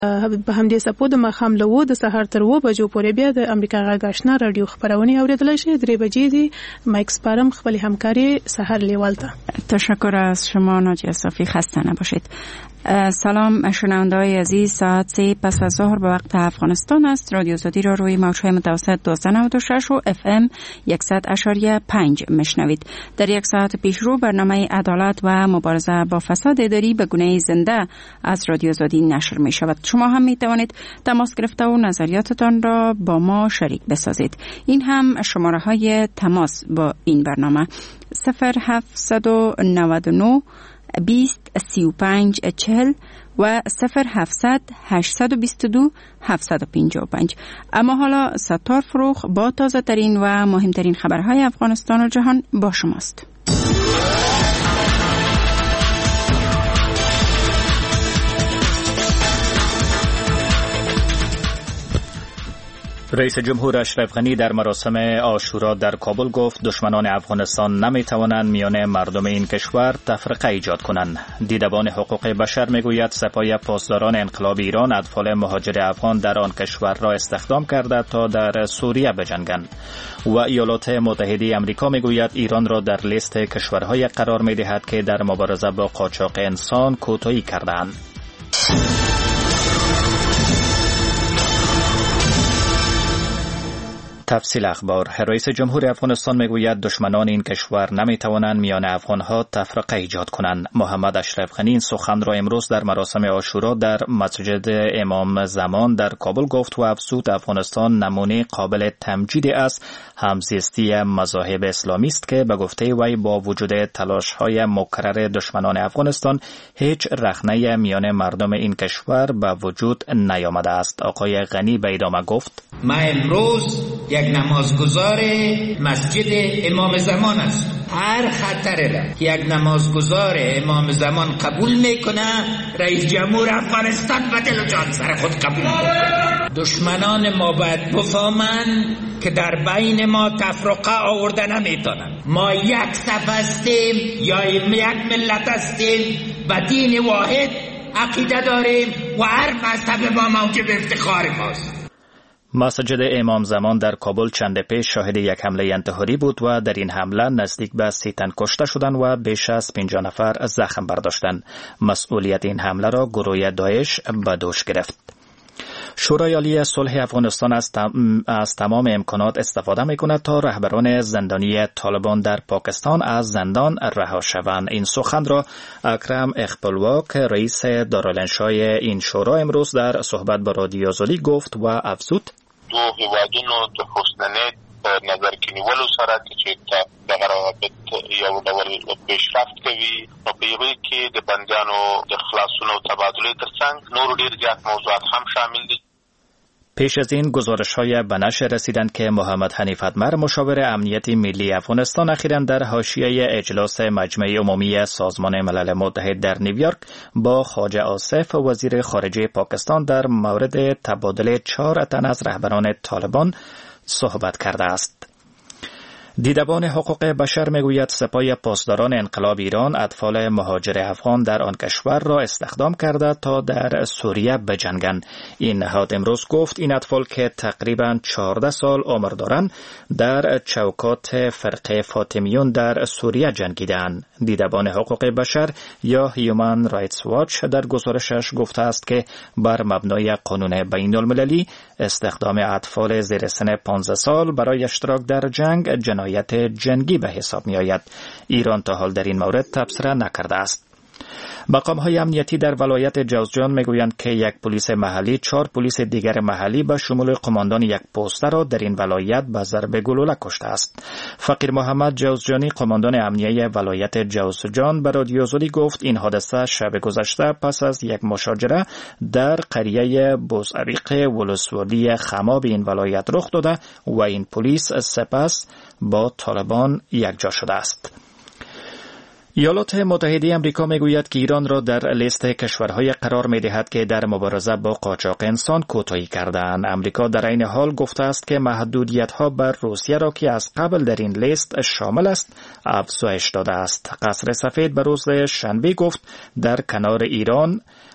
په همدې سپو د ماښام له 7 د سهار تر 7 بجو پورې بیا د امریکا غږ آشنا رادیو خبرونه اوریدلای شئ. 3 بجې دی مایک سپارم خپل همکاری سحر لیوال ته. تشکر از شما ناجیه صافی، خسته نباشید. سلام شنونده‌های عزیز، ساعت 3 پس از ظهر به وقت افغانستان است. رادیو آزادی را روی موج‌های متوسط 296 و FM 100.5 میشنوید. در یک ساعت پیشرو برنامه عدالت و مبارزه با فساد اداری به گونه زنده از رادیو آزادی نشر می شود. شما هم می توانید تماس گرفته و نظریاتتان را با ما شریک بسازید. این هم شماره های تماس با این برنامه 0799 20 35 40 و 0700 822 755. اما حالا ستار فروخ با تازه ترین و مهمترین خبرهای افغانستان و جهان با شماست. رئیس جمهور اشرف غنی در مراسم عاشورا در کابل گفت دشمنان افغانستان نمیتوانند میان مردم این کشور تفرقه ایجاد کنند. دیدبان حقوق بشر میگوید سپاه پاسداران انقلاب ایران اطفال مهاجر افغان در آن کشور را استخدام کرده تا در سوریه بجنگند. و ایالات متحده آمریکا میگوید ایران را در لیست کشورهای قرار میدهد که در مبارزه با قاچاق انسان کوتاهی کردند. تفصیل اخبار. رئیس جمهور افغانستان میگوید دشمنان این کشور نمیتوانند میان افغانها تفرقه ایجاد کنند. محمد اشرف غنی این سخن را امروز در مراسم عاشورا در مسجد امام زمان در کابل گفت و افزود افغانستان نمونه قابل تمجید است همزیستی مذاهب اسلامی است که به گفته وی با وجود تلاش‌های مکرر دشمنان افغانستان هیچ رخنه میان مردم این کشور به وجود نیامده است. آقای غنی به ادامه گفت ما امروز یک نمازگزار مسجد امام زمان است. هر خطره را که یک نمازگزار امام زمان قبول میکنه رئیس جمهور افغانستان به دل و جان سر خود قبول میکنه. دشمنان ما باید بفهمند که در بین ما تفرقه آورده نمیتونند. ما یک صف هستیم یا یک ملت هستیم، به دین واحد عقیده داریم و هر مذهب ما موجب افتخار ماست. مسجد امام زمان در کابل چند پیش شاهد یک حمله انتحاری بود و در این حمله نزدیک به 30 تن کشته شدند و بیش از 50 نفر زخم برداشتند. مسئولیت این حمله را گروه داعش به دوش گرفت. شورای عالی صلح افغانستان از تمام امکانات استفاده می‌کند تا رهبران زندانی طالبان در پاکستان از زندان رها شوند. این سخن را اکرم اخپلواک رئیس دارالانشای این شورا امروز در صحبت با رادیو آزادی گفت و افزود دو هیوادونو د حسنیت نظر کې نیولو سره چې د روابط یو ډول پیشرفت کوي او په یوه کې د بندیانو د خلاصونو تبادله ترڅنګ نور ډیر زیات موضوعات هم شامل دي. پیش از این گزارش‌های به نشر رسیدند که محمد حنیف اتمر مشاور امنیت ملی افغانستان اخیراً در حاشیه اجلاس مجمع عمومی سازمان ملل متحد در نیویورک با خواجه آصف وزیر خارجه پاکستان در مورد تبادله 4 تن از رهبران طالبان صحبت کرده است. دیدبان حقوق بشر میگوید سپاه پاسداران انقلاب ایران اطفال مهاجر افغان در آن کشور را استخدام کرده تا در سوریه بجنگند. این نهاد امروز گفت این اطفال که تقریباً 14 سال عمر دارند در چوکات فرقه فاطمیون در سوریه جنگیدند. دیدبان حقوق بشر یا هیومن رایتس واچ در گزارشش گفته است که بر مبنای قانون بین‌المللی استخدام اطفال زیر سن 15 سال برای اشتراک در جنگ جنایت جنگی به حساب می آید. ایران تا حال در این مورد تبصره نکرده است. مقام‌های امنیتی در ولایت جوزجان میگویند که یک پلیس محلی 4 پلیس دیگر محلی به شمول قماندان یک پست را در این ولایت به ضرب گلوله کشته است. فقیر محمد جوزجانی قماندان امنیه ولایت جوزجان به رادیو آزادی گفت این حادثه شب گذشته پس از یک مشاجره در قریه بوزعریق ولسوالی خماب این ولایت رخ داده و این پلیس سپس با طالبان یکجا شده است. ایالات متحده آمریکا میگوید که ایران را در لیست کشورهای قرار می‌دهد که در مبارزه با قاچاق انسان کوتاهی کردند. آمریکا در این حال گفته است که محدودیت‌ها بر روسیه را که از قبل در این لیست شامل است افزایش داده است. قصر سفید به روز شنبه گفت در کنار ایران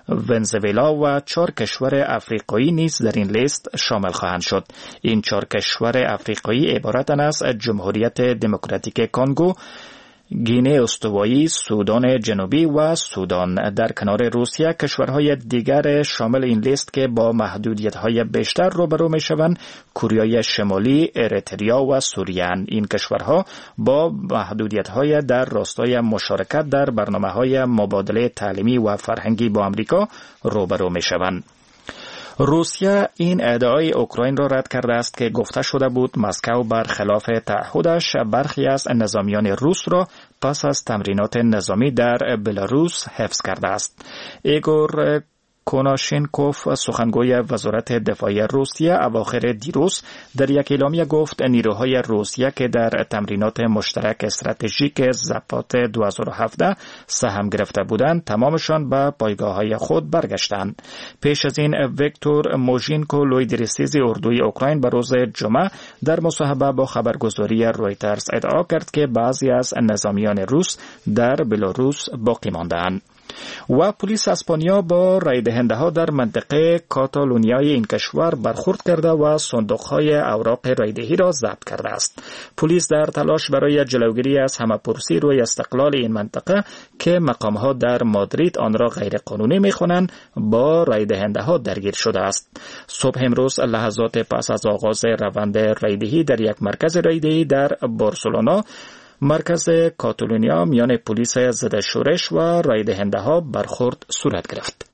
ونزوئلا و 4 کشور افریقایی نیز در این لیست شامل خواهند شد. این 4 کشور افریقایی عبارتند از جمهوریت دموکراتیک کنگو، گینه استوایی، سودان جنوبی و سودان. در کنار روسیه کشورهای دیگر شامل این لیست که با محدودیت‌های بیشتر روبرو می‌شوند کره شمالی، اریتریا و سوریه. این کشورها با محدودیت‌های در راستای مشارکت در برنامه‌های مبادله تعلیمی و فرهنگی با آمریکا روبرو می‌شوند. روسیه این ادعای اوکراین را رد کرده است که گفته شده بود مسکو برخلاف تعهدش برخی از نظامیان روس را پس از تمرینات نظامی در بلاروس حفظ کرده است. ایگور کناشینکوف سخنگوی وزارت دفاع روسیه اواخر دیروز در یک اعلامیه گفت نیروهای روسیه که در تمرینات مشترک استراتژیک زپات 2017 سهم گرفته بودند تمامشان به پایگاه‌های خود برگشتند. پیش از این ویکتور موژینکو لویدریسیز اردوی اوکراین به روز جمعه در مصاحبه با خبرگزاری رویترز ادعا کرد که بعضی از نظامیان روس در بلاروس باقی مانده‌اند. و پلیس اسپانیا با رای دهنده ها در منطقه کاتالونیای این کشور برخورد کرده و صندوق‌های اوراق رایدهی را ضبط کرده است. پلیس در تلاش برای جلوگیری از همه‌پرسی روی استقلال این منطقه که مقام‌ها در مادرید آن را غیر قانونی می‌خوانند با رای دهنده ها درگیر شده است. صبح امروز لحظات پس از آغاز روند رایدهی در یک مرکز رایدهی در بارسلونا مرکز کاتالونیا میان پلیس ضد شورش و رای دهنده ها برخورد صورت گرفت.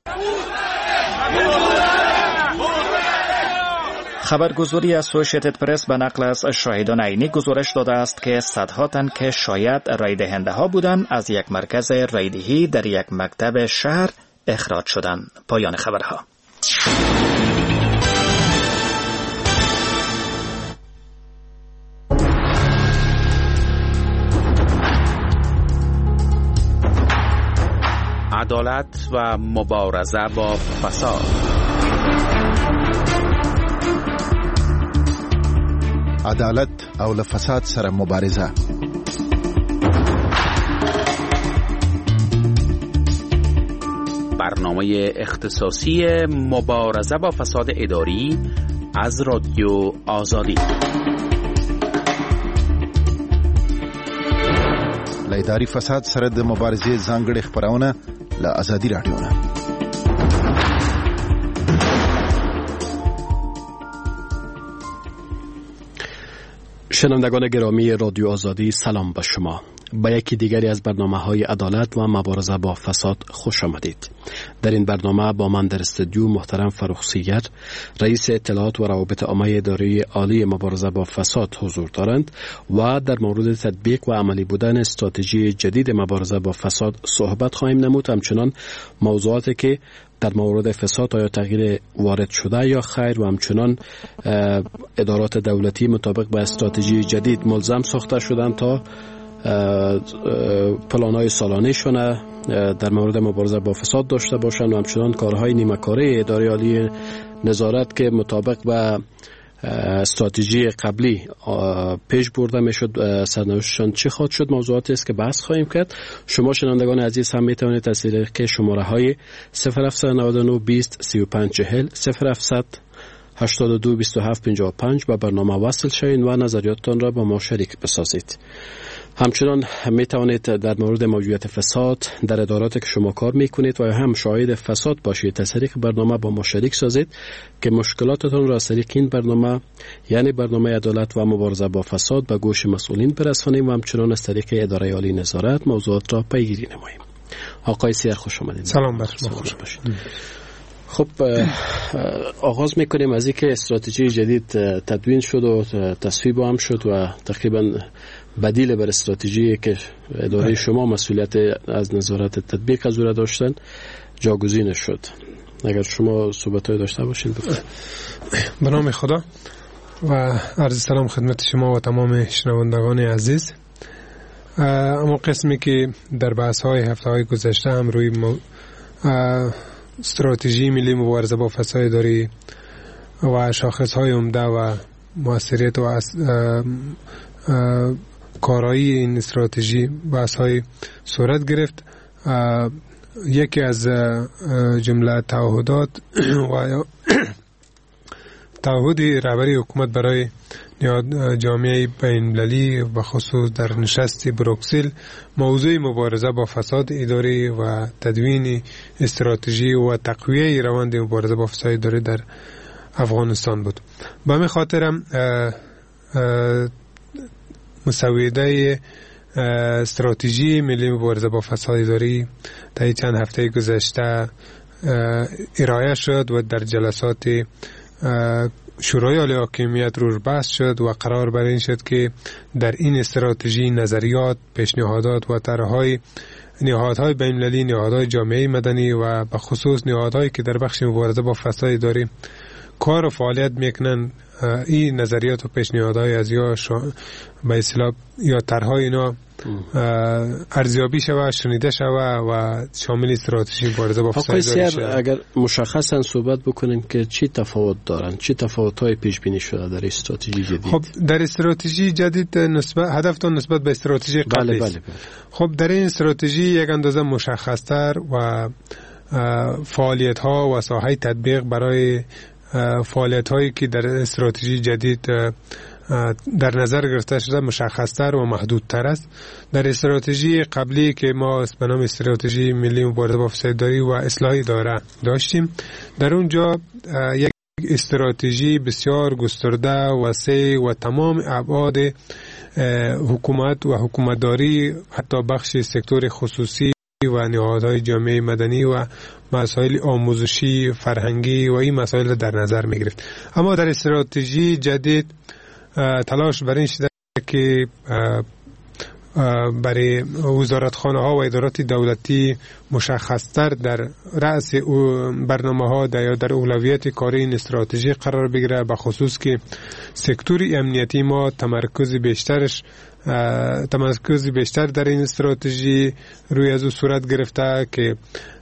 خبرگزاری اسوسییتد پرس به نقل از شاهدان عینی گزارش داده است که صدها تن که شاید رای دهنده ها بودند از یک مرکز رایدهی در یک مکتب شهر اخراج شدند. پایان خبرها. عدالت و مبارزه با فساد. عدالت او له فساد سره مبارزه. برنامه اختصاصی مبارزه با فساد اداری از رادیو آزادی. له اداري فساد سره د مبارزې ځانګړې خبرونه له آزادی رادیو نه. شنوندگان گرامی رادیو آزادی، سلام به شما. با یکی دیگری از برنامه‌های عدالت و مبارزه با فساد خوش آمدید. در این برنامه با من در استودیو محترم فروخ‌سیگر، رئیس اطلاعات و روابط عامه اداره عالی مبارزه با فساد حضور دارند و در مورد تطبیق و عملی بودن استراتژی جدید مبارزه با فساد صحبت خواهیم نمود. همچنان موضوعاتی که در مورد فساد آیا تغییر وارد شده یا خیر و همچنان ادارات دولتی مطابق با استراتژی جدید ملزم ساخته شدند تا پلان‌های سالانه‌شون در مورد مبارزه با فساد داشته باشند و همچنان کارهای نیمه‌کاره اداره عالی نظارت که مطابق با استراتژی قبلی پیش برده میشد سرنوشتشان چه خواهد شد موضوعاتی است که بحث خواهیم کرد. شما شنوندگان عزیز هم میتوانید از طریق شماره های 0799 20 35 40 0700 82 27 55 به برنامه وصل شوید و نظریاتتان را با ما شریک بسازید. همچنان می توانید در مورد موجودیت فساد در اداراتی که شما کار میکنید و هم شاهد فساد باشید از طریق برنامه با ما شریک سازید که مشکلاتتان را از طریق این برنامه یعنی برنامه عدالت و مبارزه با فساد به گوش مسئولین برسانیم و همچنان از طریق اداره عالی نظارت موضوعات را پیگیری نماییم. آقای سیر خوش آمدید. سلام بر شما. خوش باشید. خب آغاز میکنیم از اینکه استراتژی جدید تدوین شد و تصویب هم شد و تقریبا بدیل بر استراتژی که اداره شما مسئولیت از نظارت تطبیق از او داشتن جاگزین شد. اگر شما صحبت‌های داشته باشید بفرمایید. به نام خدا و عرض سلام خدمت شما و تمام شنوندگان عزیز. اما قسمی که در بحث‌های هفته‌های گذشته هم روی استراتژی ملی مبارزه با فساد اداری و شاخص‌های عمده و موثریت و کارایی این استراتژی بحث‌های صورت گرفت. یکی از جمله تعهدات و تعهد رهبری حکومت برای جامعه بین‌المللی و خصوص در نشست بروکسل موضوع مبارزه با فساد اداری و تدوین استراتژی و تقویه روند مبارزه با فساد اداری در افغانستان بود. به همین خاطرم مسوده استراتژی ملی مبارزه با فساد اداری تا چند هفته گذشته ارائه شد و در جلسات شورای عالی حاکمیت روش بحث شد و قرار بر این شد که در این استراتژی نظریات، پیشنهادات و طرح‌های نهادهای بین‌المللی، نهادهای جامعه مدنی و به خصوص نهادهایی که در بخش مبارزه با فساد اداری کار و فعالیت میکنن، این نظریات و پیشنهادهای از به اصطلاح یا طرح‌های اینا ارزیابی شود، شنیده شود و شامل استراتژی مبارزه با فساد اداری شود. اگر مشخصا صحبت بکنیم که چی تفاوت دارن، چی تفاوت‌های پیش بینی شده در استراتژی جدید؟ خب در استراتژی جدید هدفتون نسبت به استراتژی قبلی است. بله. خب در این استراتژی یک اندازه مشخص‌تر و فعالیت‌ها و ساحه تطبیق برای فعالیت‌هایی که در استراتژی جدید در نظر گرفته شده مشخص‌تر و محدودتر است. در استراتژی قبلی که ما به نام استراتژی ملی مبارزه با فساد اداری و اصلاح اداره داشتیم، در اونجا یک استراتژی بسیار گسترده، وسیع و تمام ابعاد حکومت و حکومتداری، حتی بخش سکتور خصوصی و نهادهای جامعه مدنی و مسائل آموزشی، فرهنگی و این مسائل در نظر می گرفت. اما در استراتژی جدید تلاش بر این شده که برای وزارتخانه ها و ادارات دولتی مشخصتر در رأس برنامه ها یا در اولویت کاری این استراتژی قرار بگیره، به خصوص که سکتور امنیتی ما تمرکز بیشتر در این استراتژی روی از او صورت گرفته که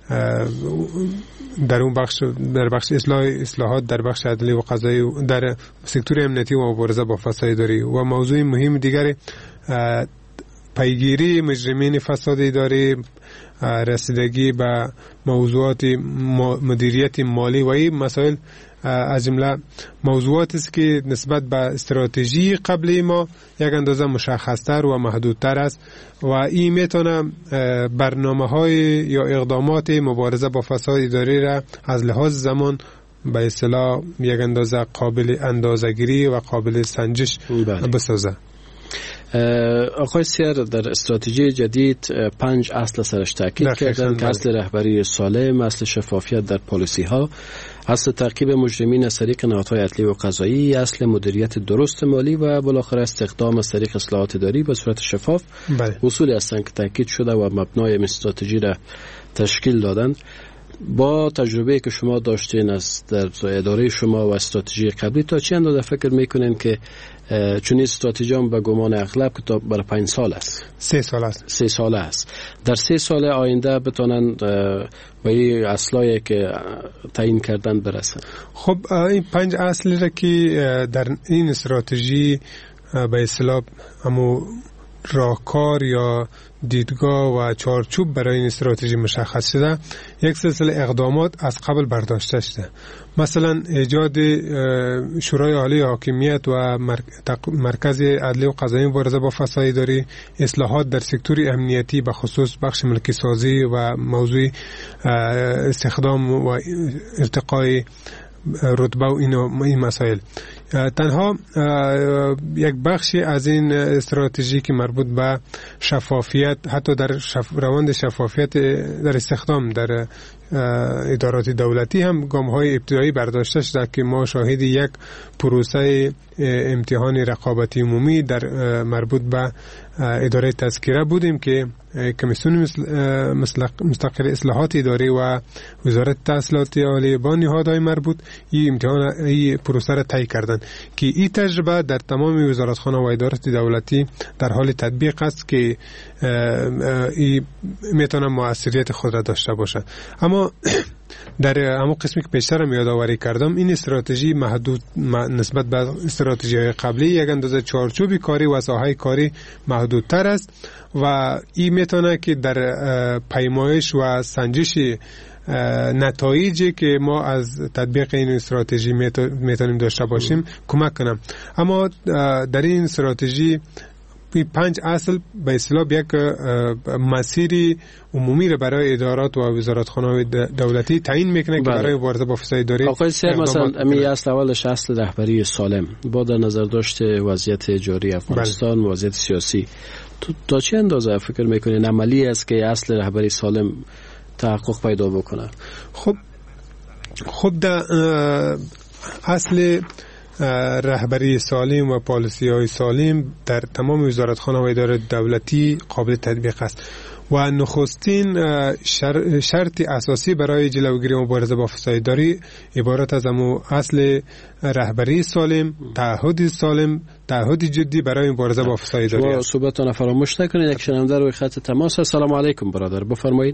در اون بخش اصلاحات در بخش عدلی و قضایی در سکتور امنیتی و مبارزه با فساد اداری و موضوع مهم دیگر پیگیری مجرمین فساد اداری، رسیدگی به موضوعات مدیریت مالی و این مسائل از جمله موضوعاتی است که نسبت به استراتژی قبلی ما یک اندازه مشخص‌تر و محدودتر است و این میتونه برنامه‌های یا اقدامات مبارزه با فساد اداری را از لحاظ زمان به اصطلاح یک اندازه قابل اندازه‌گیری و قابل سنجش بسازه. آقای سیر در استراتژی جدید 5 اصل سرش تاکید کردن که اصل رهبری سالم، اصل شفافیت در پالیسی ها، اصل تعقیب مجرمین از طریق نهادهای عدلی و قضایی، اصل مدیریت درست مالی و بالاخره استخدام از طریق اصلاحات اداری به صورت شفاف. اصولی هستند که تاکید شده و مبنای این استراتژی را تشکیل دادند. با تجربه که شما داشتین از در اداره شما و استراتژی قبلی، تا چه اندازه فکر میکنین که چون این استراتژی هم به گمان اغلب که برای 5 سال است، 3 سال است، 3 سال است، در 3 سال آینده بتونن به این اصلایی که تعیین کردن برسن؟ خب این 5 اصلی را که در این استراتژی به اصطلاح همو راهکار یا دیدگاه و چارچوب برای این استراتژی مشخص شده، یک سلسله اقدامات از قبل برداشته شده. مثلا ایجاد شورای عالی حاکمیت و مرکز عدلی و قضایی مبارزه با فساد اداری، اصلاحات در سکتور امنیتی به خصوص بخش ملکی سازی و موضوع استخدام و ارتقای رتبه و این مسائل. تنها یک بخشی از این استراتژی که مربوط به شفافیت، حتی در روند شفافیت در استخدام در ادارات دولتی هم گام‌های ابتدایی برداشته شده که ما شاهد یک پروسه امتحان رقابتی عمومی در مربوط به اداره تذکره بودیم که کمیسیون مستقل اصلاحات اداری و وزارت تحصیلات عالی با نهادهای مربوط این پروسه را طی کردند که این تجربه در تمام وزارتخانه و ادارات دولتی در حال تطبیق است که این میتونه موثریت خود را داشته باشه. اما اما در همون قسمی که پیشتر هم یادآوری کردم، این استراتژی محدود نسبت به استراتژی‌های قبلی یک اندازه چارچوبی کاری و ساحه کاری محدودتر است و این میتونه که در پیمایش و سنجش نتایجی که ما از تطبیق این استراتژی میتونیم داشته باشیم کمک کنم. اما در این استراتژی 5 اصل به اصطلاح یک مسیری عمومی را برای ادارات و وزارتخانه‌های دولتی تعیین میکنه که برای مبارزه با فساد اداری. آقای سیر مثلا امی اصل اولش اصل رهبری سالم با در نظر داشت وضعیت جاری افغانستان، وضعیت سیاسی، تا چه اندازه فکر میکنین عملی است که اصل رهبری سالم تحقق پیدا بکنه؟ خب در اصل رهبری سالم و پالیسی های سالم در تمام وزارتخانه و اداره دولتی قابل تطبیق است و نخستین شرط اساسی برای جلوگیری مبارزه با فساد اداری عبارت از اصل رهبری سالم، تعهد سالم، تعهد جدی برای مبارزه با فساد اداری است. صحبتتون فراموش نکنید. یک شنونده روی خط تماس. السلام علیکم برادر، بفرمایید.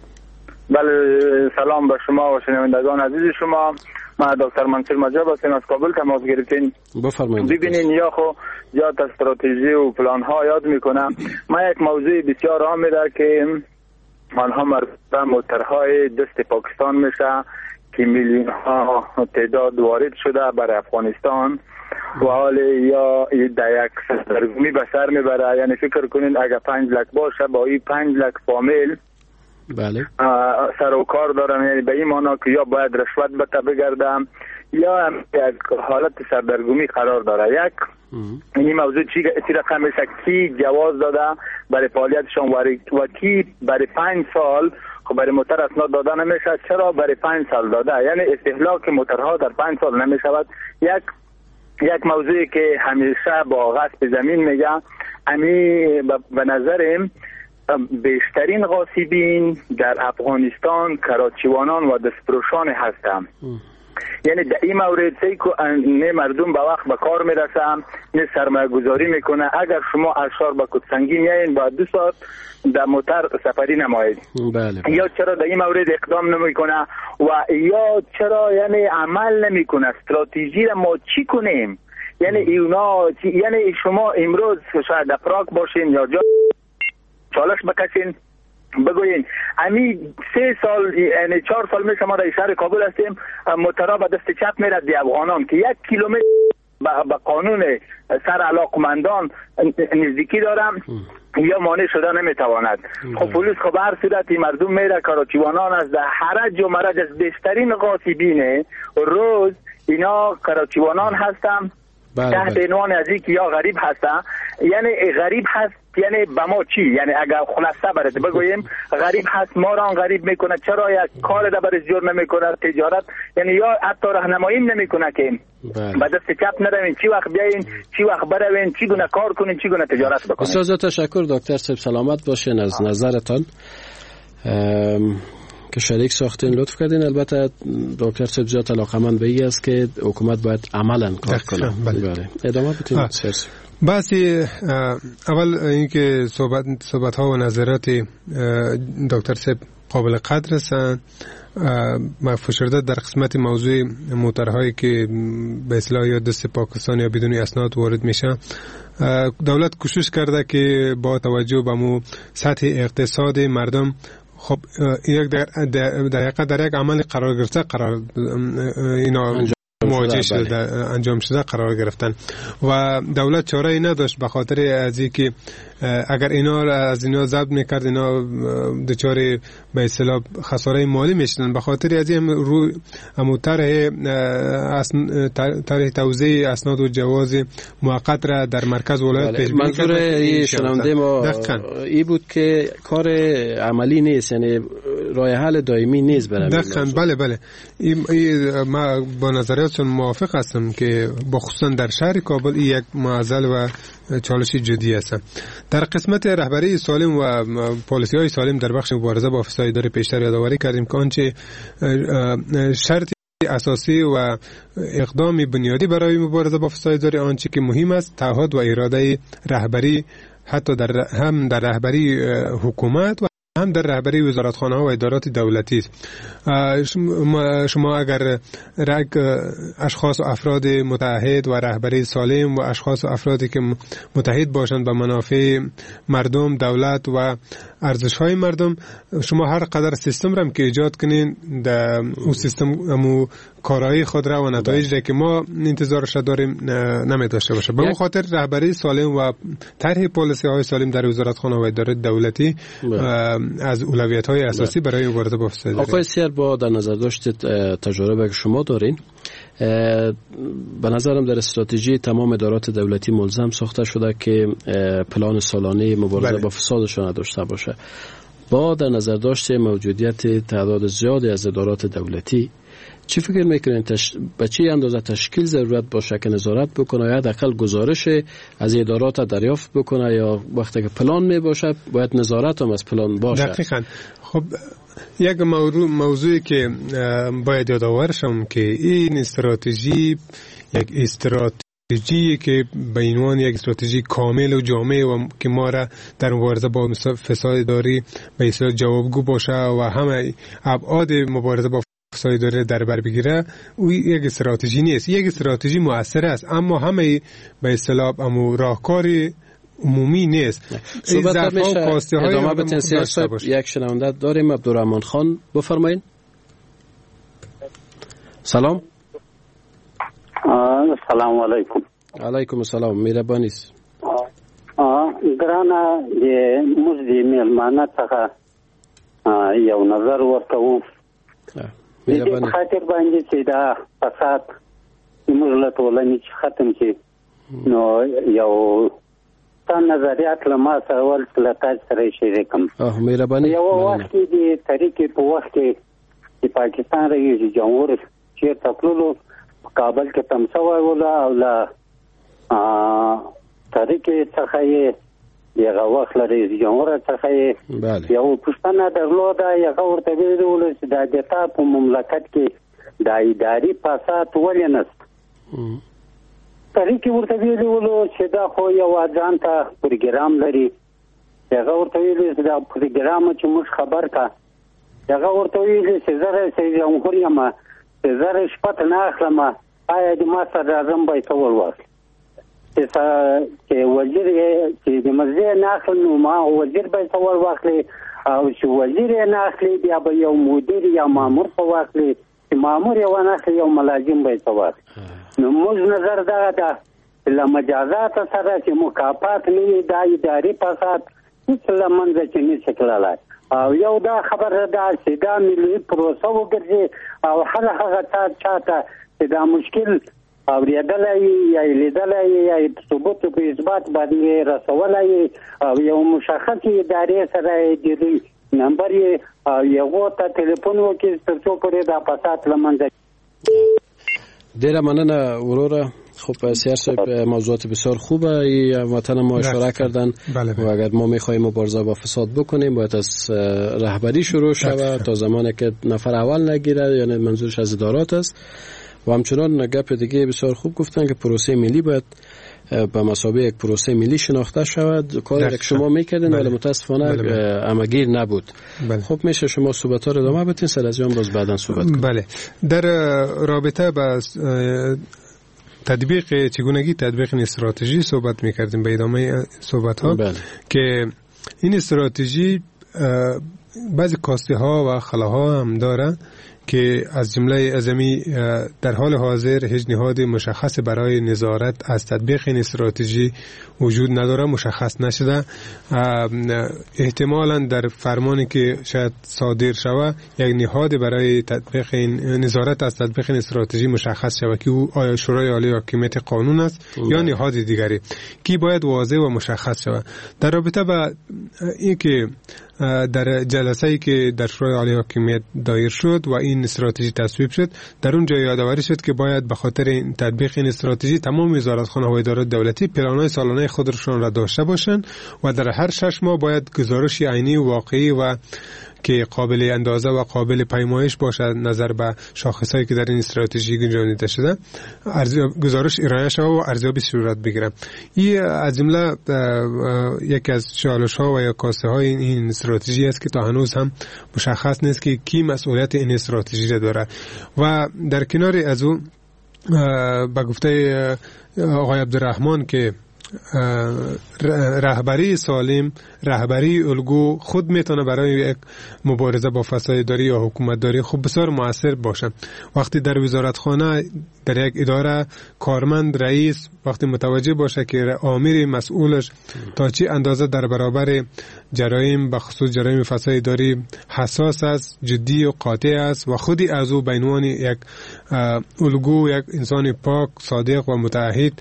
بله، سلام به شما و شنوندگان عزیز شما. ما دکتر منصور مجاب هستم، از کابل تماس گرفتین. بفرمایید. ببینین یا خو یا استراتژی و پلان ها یاد میکنم. ما یک موضوع بسیار عام می‌داره که آنها مربوط به موترهای دست پاکستان میشه که میلیون ها تعداد وارد شده برای افغانستان و حال یا در یک سردرگمی به سر میبره. یعنی فکر کنین اگر 5 لک باشه با این 5 لک فامیل بله سر و کار دارم، یعنی به این معنا که یا باید رشوت بده بگردم یا یک حالت سردرگمی قرار داره. این موضوع چی رقم میشه کی جواز داده برای فعالیتشان و کی برای 5 سال خب برای موتر اسناد داده نمیشه، چرا برای 5 سال داده؟ یعنی استهلاک موترها در 5 سال نمیشود. یک موضوعی که همیشه با غصب زمین میگه، امی به نظرم بیشترین غاصبین در افغانستان کراچیوانان و دستفروشان هستند. یعنی در این مورد نه مردم به وقت به کار میرسن نه سرمایه گذاری میکنه. اگر شما از شهر به کدسنگی میایین با 2 ساعت در موتر سفری نمایید. بله. یا چرا در این مورد اقدام نمیکنه و یا چرا یعنی عمل نمیکنه؟ استراتژی را ما چی کنیم؟ یعنی یعنی شما امروز شاید در پراگ باشین یا جا چالش بکشین بگوین امی 3 سال یعنی 4 سال میشه ما در شهر کابل هستیم، موترها به دست چپ میرد دی افغانان که 1 کیلومتر به قانون سر علاقمندان نزدیکی دارم یا مانع شده نمیتواند. خب پلیس خب هر صورتی مردم میره کراچیوانان از در حرج و مرج از بیشترین غاصبین روز اینا کراچیوانان هستن تحت عنوان از اینکه یا غریب هستن. یعنی غریب هست یعنی به ما چی؟ یعنی اگر خلاصه برات بگویم غریب هست ما را غریب میکنه، چرا یک کار را برای جور نمیکنه تجارت، یعنی یا حتی راهنمایی نمیکنه که به دست چپ نروین، چی وقت بیاین چی وقت بروین، چی گونه کار کنین چی گونه تجارت بکنین. بسیار تشکر دکتر صاحب، سلامت باشین. از نظرتان که شریک ساختین لطف کردین. البته دکتر صاحب زیاد علاقمند به این است که حکومت باید عملاً کار کنه. بله ادامه بدین. بس اول اینکه صحبت ها و نظرات دکتر صاحب قابل قدر هستند. مفشرده در قسمت موضوع موترهایی که به اصطلاح یا دست پاکستان یا بدون اسناد وارد میشه، دولت کوشش کرده که با توجه به مو سطح اقتصاد مردم خب یک در یک عمل قرار گرفته اینا مواجه شده انجام شده قرار گرفتن و دولت چاره ای نداشت به خاطر از اینکه اگر اینا از اینا ضبط میکرد اینا دچار به اصطلاح خساره مالی میشدن. به خاطر از این روی طرح توزیع اسناد و جواز موقت را در مرکز ولایت پیش بینی کرد. منظور شنونده ما این بود که کار عملی نیست، یعنی راه حل دائمی نیست برای بله ما با نظریاتشون موافق هستم که بخصوصا در شهر کابل این یک معضل و چالش جدی است. در قسمت رهبری سالم و پالیسی های سالم در بخش مبارزه با فساد اداری پیشتر یادآوری کردیم که آنچه شرط اساسی و اقدام بنیادی برای مبارزه با فساد اداری آنچه که مهم است تعهد و اراده رهبری، حتی در رهبری حکومت و هم در رهبری وزارتخانه ها و ادارات دولتی است. شما اگر اشخاص و افراد متحد و رهبری سالم و اشخاص و افرادی که متحد باشند به منافع مردم، دولت و ارزش های مردم، شما هر قدر سیستم را که ایجاد کنین در اون سیستم همو کارهای خود را و نتایج را که ما انتظارش داریم نمی داشته باشه. به اون خاطر رهبری سالم و طرح پالیسی های سالم در وزارتخانه و ادارات دولتی از اولویت های اساسی برای مبارزه با فساد داره. آقای سیر، با در نظر داشتید تجربه که شما دارین، به نظرم در استراتژی تمام ادارات دولتی ملزم ساخته شده که پلان سالانه مبارزه با فسادشان داشته باشه. با در نظر داشت موجودیت تعداد زیادی از ادارات دولتی، چی فکر میکنین به چه اندازه تشکیل ضرورت باشه که نظارت بکنه یا حداقل گزارش از ادارات دریافت بکنه، یا وقتی که پلان می باشه باید نظارت هم از پلان باشه؟ دقیقاً. خب یک موضوعی که باید یادآور شم که این استراتژی یک استراتژی که به عنوان یک استراتژی کامل و جامع و که ما را در مبارزه با فساد داری به اصطلاح جوابگو باشه و همه ابعاد مبارزه با فساد داره در بر بگیره، او یک استراتژی نیست. یک استراتژی مؤثر است اما همه به اصطلاح راهکاری عمومی نیست. صحبت میشه ادامه بتین صاحب. یک شنونده داریم، عبدالرحمن خان، بفرمایید. سلام. سلام علیکم. علیکم السلام. مهربانی است. ګرانه د موږ د میلمانه څخه یو نظر ورکوو. د خاطر باندې چې دا فساد موږ له ټولنې ختم شي، نو یو نظریات له ما سره ولته تاسو سره شریکم. مهرباني. یو وخت د طریقې په وخت کې د پاکستان رئیس جمهور چیرته تللو په کابل کې تمسا وایوله او له طریقې څخه یې یغه وخت له رئیس جمهور څخه یې یو پوښتنه درلوده. هغه ورته ویلي چې د تا په مملکت کې د اداري فساد ولې نشته؟ طریقې ورته ویلي چې دا خو یو ځان ته پروګرام لري. هغه ورته ویلي چې دا پروګرام چې موږ خبر کا، هغه ورته ویلي چې زه رئیس جمهور یم، چې زه رشوت نه اخلم، آیا د ما سره راځم به ته ورواخلې؟ چې وزیر چې د مزې نه اخلي نو ما وزیر به ته ورواخلې، او چې وزیر یې نه اخلي بیا به یو مدیر یا مامور ته واخلي، چې مامور یې ونه اخلي یو ملازم به ته واخلي. نو موږ نظر دا ده له مجازات سره چې مکافات نه وي دا اداري فساد هیڅ له منځه چې نشي تللی. او یو دا خبره ده چې دا ملي پروسه وګرځي او هغه چاته چې دا مشکل اوریدلی یا لیدلی یا ثبوت په اثبات باندې رسولی او یو مشخص ادارې سره د نمبر او یو ته ټلیفون وکړي تر څو پورې دا فساد له منځه. ډیره مننه وروره. خب سیار صاحب موضوعات بسیار خوبه. وطن ما اشاره کردن و اگر ما میخوایم مبارزه با فساد بکنیم باید از رهبری شروع شود تا زمانی که نفر اول نگیره، یعنی منظورش از ادارات است. و همچنان گپ دیگه بسیار خوب گفتن که پروسه ملی باید به مثابه یک پروسه ملی شناخته شود. کاری که شما میکردین ولی متاسفانه همگیر نبود. خب میشه شما صحبت ها رو ادامه بدین، سر از یام باز بعدا صحبت کنیم. بله، در رابطه با چگونگی تطبیق این استراتژی صحبت میکردیم به ادامه صحبت ها. که این استراتژی بعضی کاسته ها و خلاها هم داره که از جمله ازمی در حال حاضر هیچ نهاد مشخص برای نظارت از تطبیق این استراتژی وجود نداره، مشخص نشده. احتمالاً در فرمانی که شاید صادر شود یک نهاد برای تطبیق این نظارت از تطبیق این استراتژی مشخص شود که او آیا شورای عالی حاکمیت قانون است یا نهاد دیگری که باید واضح و مشخص شود. در رابطه با این که در جلسه‌ای که در شورای عالی حاکمیت دایر شد و این استراتژی تصویب شد، در اونجا یادآوری شد که باید به خاطر این تطبیق این استراتژی تمام وزارتخانه و ادارات دولتی پلان‌های سالانه خودشون را داشته باشند و در هر 6 ماه باید گزارش عینی و واقعی و که قابل اندازه و قابل پیمایش باشد نظر به شاخصهایی که در این استراتژی گنجانیده شده گزارش ارائه شود و ارزیابی صورت بگیرد. این از جمله یکی از چالش‌ها و یا کاسه‌های این استراتژی است که تا هنوز هم مشخص نیست که کی مسئولیت این استراتژی را داره. و در کنار از اون با گفته آقای عبدالرحمن که رهبری سالم، رهبری الگو خود میتونه برای یک مبارزه با فسادداری یا حکومتداری خوب بسیار مؤثر باشه. وقتی در وزارتخانه در یک اداره کارمند رئیس وقتی متوجه باشه که آمر مسئولش تا چه اندازه در برابر جرایم به خصوص جرایم فسادداری حساس است، جدی و قاطع است و خودی از او به عنوان یک الگو، یک انسان پاک، صادق و متعهد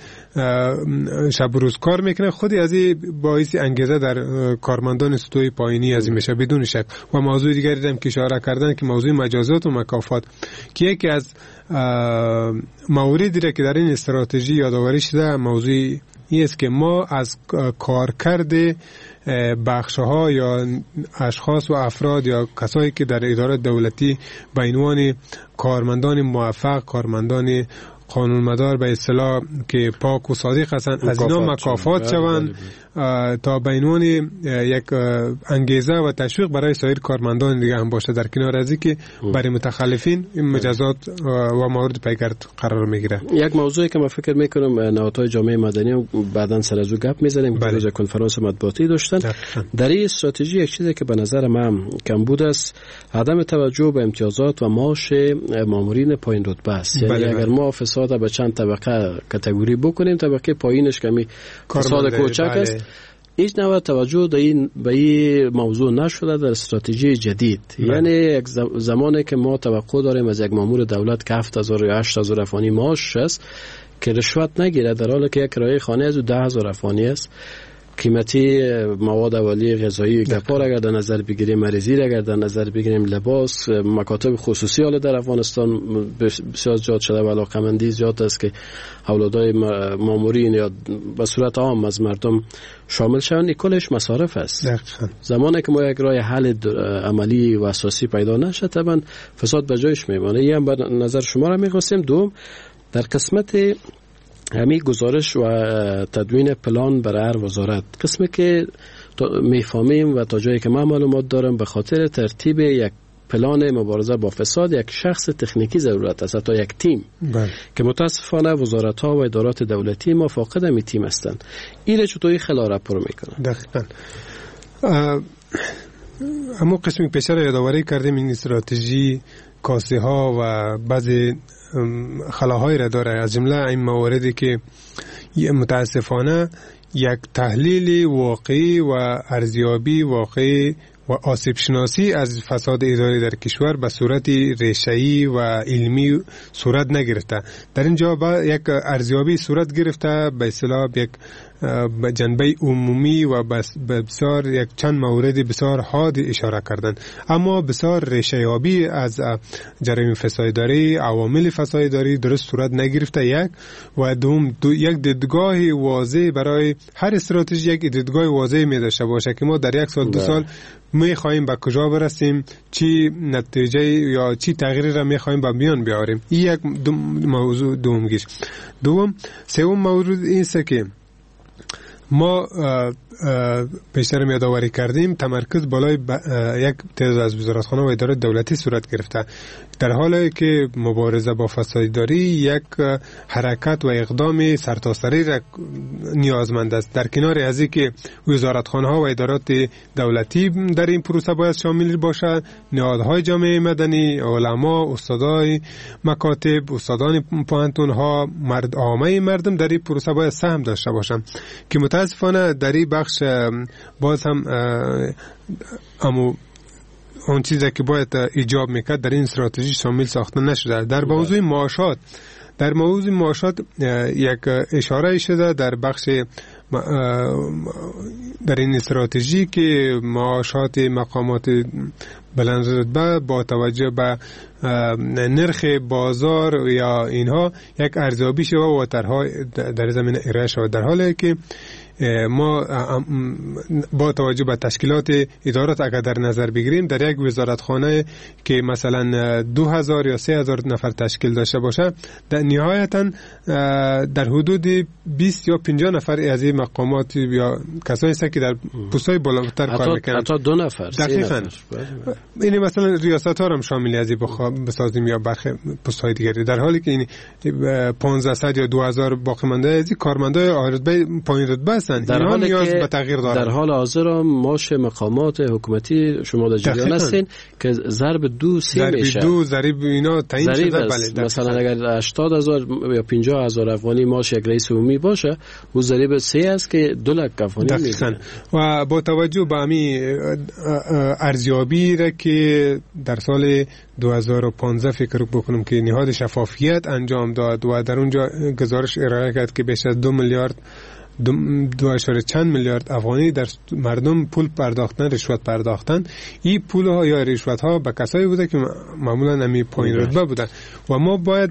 شب و روز کار میکنه، خودی از این باعث انگیزه در کارمندان سطوح پایینی از این میشه بدون شک. و موضوع دیگری هم که اشاره کردن که موضوع مجازات و مکافات که یکی از مواردی که در این استراتژی یادآوری شده موضوع این است که ما از کارکرد بخش‌ها یا اشخاص و افراد یا کسایی که در اداره دولتی به عنوان کارمندان موفق، کارمندان قانونمدار به اصطلاح که پاک و صادق هستند از اینا مکافات شوند تا به عنوان یک انگیزه و تشویق برای سایر کارمندان دیگه هم باشه، در کنار از اینکه برای متخلفین این مجازات و موارد پیگرد قرار میگیره. یک موضوعی که من فکر میکنم نهادهای جامعه مدنی بعداً سر از او گپ میزنیم که روز کنفرانس مطبوعاتی داشتن. در این استراتژی یک چیزی که به نظر من کمبود است عدم توجه به امتیازات و معاش مامورین پایین رتبه است. یعنی اگر ما فساد به چند طبقه کاتگوری بکنیم، طبقه پایینش کمی فساد کوچک است، هیچ نوع توجه به این موضوع نشده در استراتژی جدید. یعنی یک زمانی که ما توقع داریم از یک مامور دولت که 7000 یا 8000 افغانی معاش است که رشوت نگیره، در حالی که یک کرایه خانه از 10000 افغانی است. قیمتی مواد اولیه غذایی گپار اگر در نظر بگیریم، مریضی اگر در نظر بگیریم، لباس، مکاتب خصوصی حال در افغانستان بسیار زیاد شده و علاقمندی زیاد است که اولادای مامورین یا به صورت عام از مردم شامل شوند. کلش مصارف است. زمانی که ما یک راه حل عملی و اساسی پیدا نشه طبعا فساد به جایش میمانه. این هم به نظر شما را میخواستیم. دوم، در قسمت همین گزارش و تدوین پلان برای هر وزارت، قسمی که میفهمیم و تا جایی که من معلومات دارم به خاطر ترتیب یک پلان مبارزه با فساد یک شخص تکنیکی ضرورت است، تا یک تیم که متاسفانه وزارت ها و ادارات دولتی ما فاقد این تیم هستند. این چطوری خلا راپور میکنن؟ دقیقاً اما قسمی پیش را یادآوری کردیم این استراتژی کاسه ها و بعضی خلاهای را داره، از جمله این مواردی که متاسفانه یک تحلیل واقعی و ارزیابی واقعی و آسیب شناسی از فساد اداری در کشور به صورت ریشه‌ای و علمی صورت نگرفته. در اینجا با یک ارزیابی صورت گرفته به اصطلاح یک جنبه عمومی و بسیار یک چند مورد بسیار حاد اشاره کردن، اما بسیار ریشه‌یابی از جرایم فسادداری، عوامل فسادداری درست صورت نگرفته. یک و دوم یک دیدگاه واضح برای هر استراتژی، یک دیدگاه واضح می داشته باشه که ما در یک سال دو سال می خواهیم به کجا برسیم، چی نتیجه یا چی تغییری را می خواهیم به میان بیاریم. این یک موضوع دومگیش. دوم سوم موضوع این است که ما پیشتر یادآوری کردیم تمرکز بالای یک تعداد از وزارتخانه و ادارات دولتی صورت گرفته، در حالی که مبارزه با فسادداری یک حرکت و اقدام سرتاسری را نیازمند است. در کنار از اینکه وزارتخانه ها و ادارات دولتی در این پروسه باید شامل باشد، نهادهای جامعه مدنی، علما، استادای مکاتب، استادان پوهنتون ها، عامه مردم در این پروسه باید سهم داشته باشند که متاسفانه در این بخش باز هم اون چیزی که باید ایجاب میکرد در این استراتژی شامل ساخته نشده. در موضوع معاشات یک اشاره شده در بخش در این استراتژی که معاشات مقامات بلند رتبه با توجه به نرخ بازار یا اینها یک ارزیابی شده و در زمینه ارائه شده، در حالی که ما با توجه به تشکیلات ادارات اگر در نظر بگیریم، در یک وزارتخانه که مثلا 2000 یا 3000 نفر تشکیل داشته باشه، در نهایتا در حدود 20 یا 50 نفر از این مقامات یا کسانی هستند که در پست‌های بالاتر کار میکنن، حتی 2 نفر دقیقاً. این مثلا ریاست ها هم شامل از این بسازیم یا برخی پست‌های دیگری، در حالی که این 1500 یا 2000 باقی مانده از کارمندای رتبه پایین رتبه هستند، اینا نیاز به تغییر دارن. در حال حاضر معاش مقامات حکومتی شما در جریان هستین که ضرب 2 3 میشه، ضریب اینا تعیین شده. بله، مثلا اگر 80000 یا 50000 افغانی معاش یک رئیس عمومی باشه، او ضریب 3 است که 2 لک افغانی میشه. و با توجه به همین ارزیابی را که در سال 2015 فکر بکنم که نهاد شفافیت انجام داد و در اونجا گزارش ارائه کرد که بیش از 2 میلیارد 2.4 میلیارد افغانی در مردم پول پرداختن، رشوت پرداختن. این پول ها یا رشوت ها به کسایی بوده که معمولا نمی پایین رتبه بودن و ما باید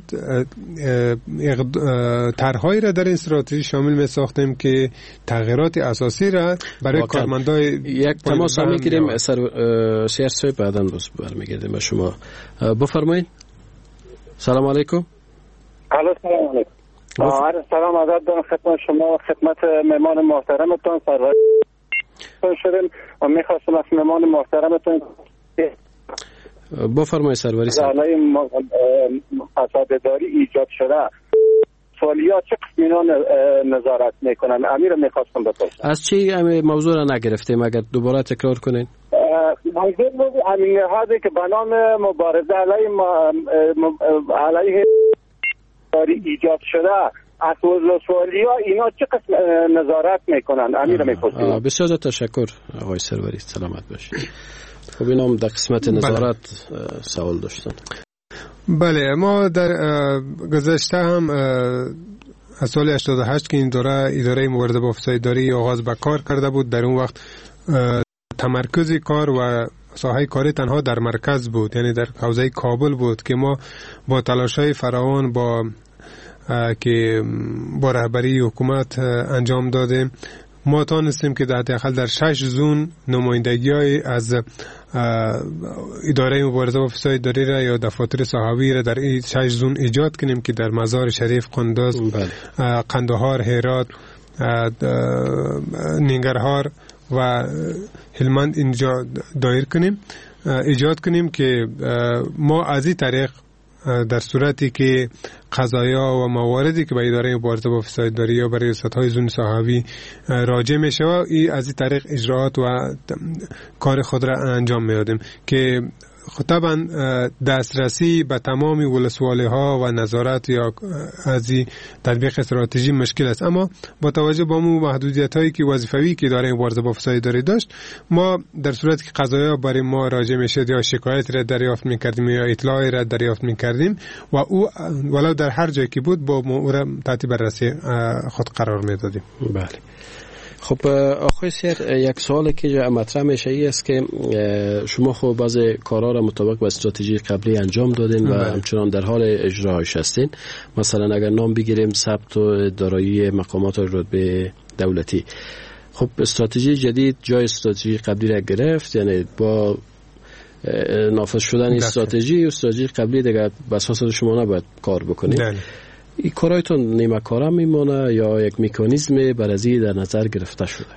طرحهایی را در این استراتژی شامل می ساختیم که تغییرات اساسی را برای کارمندای یک تماس میگیریم. سیاسی بعداً باز برمیگردیم به شما. بفرمایید. سلام علیکم. سلام علیکم. سلام عرض دارم خدمت شما و خدمت مهمان محترمتون. سرور شدیم و میخواستم از مهمان محترمتون بفرمایید. سروری صاحب، علیه فساد اداری ایجاد شده سوالیات چه قسم اینا نظارت میکنن؟ امیر میخواستم بپرسم از چی موضوع را نگرفتیم؟ اگر دوباره تکرار کنین. موضوع همین نهادی که به نام مبارزه علیه ایجاد شده از ولسوالی ها اینا چه قسم نظارت میکنن؟ امیر میپرسیم. بسیار تشکر آقای سروری، سلامت باشید. خب اینا هم در قسمت نظارت سوال داشتن. بله، ما در گذشته هم از سال 88 که این اداره مبارزه با فساد اداری آغاز به کار کرده بود، در اون وقت تمرکز کار و ساحه کاری تنها در مرکز بود، یعنی در حوزه کابل بود که ما با تلاش‌های فراوان که با رهبری حکومت انجام دادیم، ما تانستیم که در 6 زون نمایندگی‌های از اداره مبارزه با فساد اداری را یا دفاتر صحافی را در این 6 زون ایجاد کنیم که در مزار شریف، قندوز، قندهار، هرات، ننگرهار و هلمند اینجا دایر کنیم، ایجاد کنیم که ما از این طریق در صورتی که قضایا و مواردی که به اداره مبارزه با فساد اداری یا برای ریاست‌های زون صحافی راجع میشه، این از این طریق اجراعات و کار خود را انجام میدیم که طبعا دسترسی به تمامی ولسوالی ها و نظارت یا از این تطبیق استراتژی مشکل است. اما با توجه به محدودیت هایی که وظیفوی که اداره مبارزه با فساد اداری داشت، ما در صورتی که قضایا برای ما راجع میشد یا شکایت را دریافت میکردیم یا اطلاعی را دریافت میکردیم و او ولو در هر جایی که بود با او را تحت بررسی خود قرار میدادیم. بله. خب آقای سیر، یک سوالی که مطرح میشه ای است که شما خب بعض کارها را مطابق با استراتژی قبلی انجام دادین و همچنان در حال اجراش هستین. مثلا اگر نام بگیریم ثبت و دارایی مقامات رتبه دولتی، خب استراتژی جدید جای استراتژی قبلی را گرفت، یعنی با نافذ شدن استراتژی قبلی دیگه به اساس شما نباید کار بکنید. این کارایتون نیمه کارم میمونه یا یک مکانیزم برازی در نظر گرفته شده؟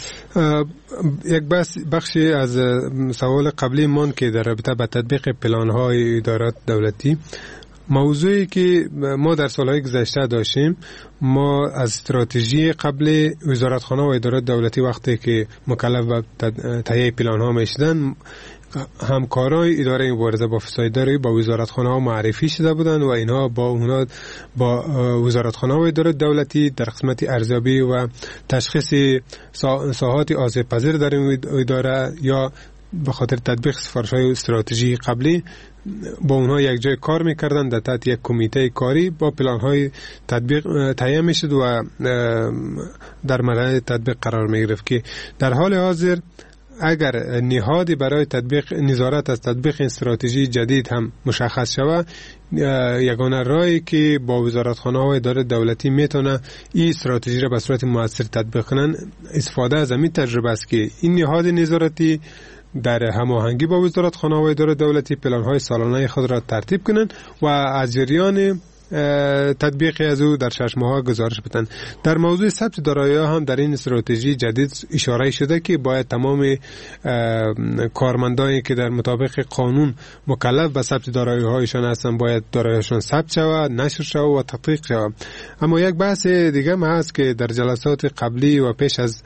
یک بخشی از سوال قبلی من که در رابطه با تطبیق پلان‌های ادارات دولتی، موضوعی که ما در سالهای گذشته داشتیم، ما از استراتژی قبل وزارتخانه و ادارات دولتی وقتی که مکلف به تهیه پلان‌ها میشدن، همکارای اداره مبارزه با فساد اداری با وزارتخانه ها معرفی شده بودند و اینها با وزارتخانه و اداره دولتی در قسمت ارزیابی و تشخیص ساحات آسیب پذیر در این اداره یا به خاطر تطبیق سفارش‌های استراتژی قبلی با اونها یک جای کار میکردن در تحت یک کمیته کاری با پلان‌های تطبیق تهیه میشد و در مرحله تطبیق قرار میگرفت که در حال حاضر اگر نهادی برای تطبیق نظارت از تطبیق استراتژی جدید هم مشخص شود، یگانه راهی که با وزارتخانه های اداره دولتی میتونه این استراتژی را به صورت مؤثر تطبیق کنن استفاده از این تجربه است که این نهاد نظارتی در هماهنگی با وزارتخانه های اداره دولتی پلان های سالانه خود را ترتیب کنند و از جریان تطبیق از او در 6 ماه گزارش بدن. در موضوع ثبت دارایی‌ها هم در این استراتژی جدید اشاره شده که باید تمام کارمندانی که در مطابق قانون مکلف به ثبت دارایی‌هایشان هستند باید دارایی‌هاشون ثبت شود، نشر شود و تطبیق شود. اما یک بحث دیگه هم هست که در جلسات قبلی و پیش از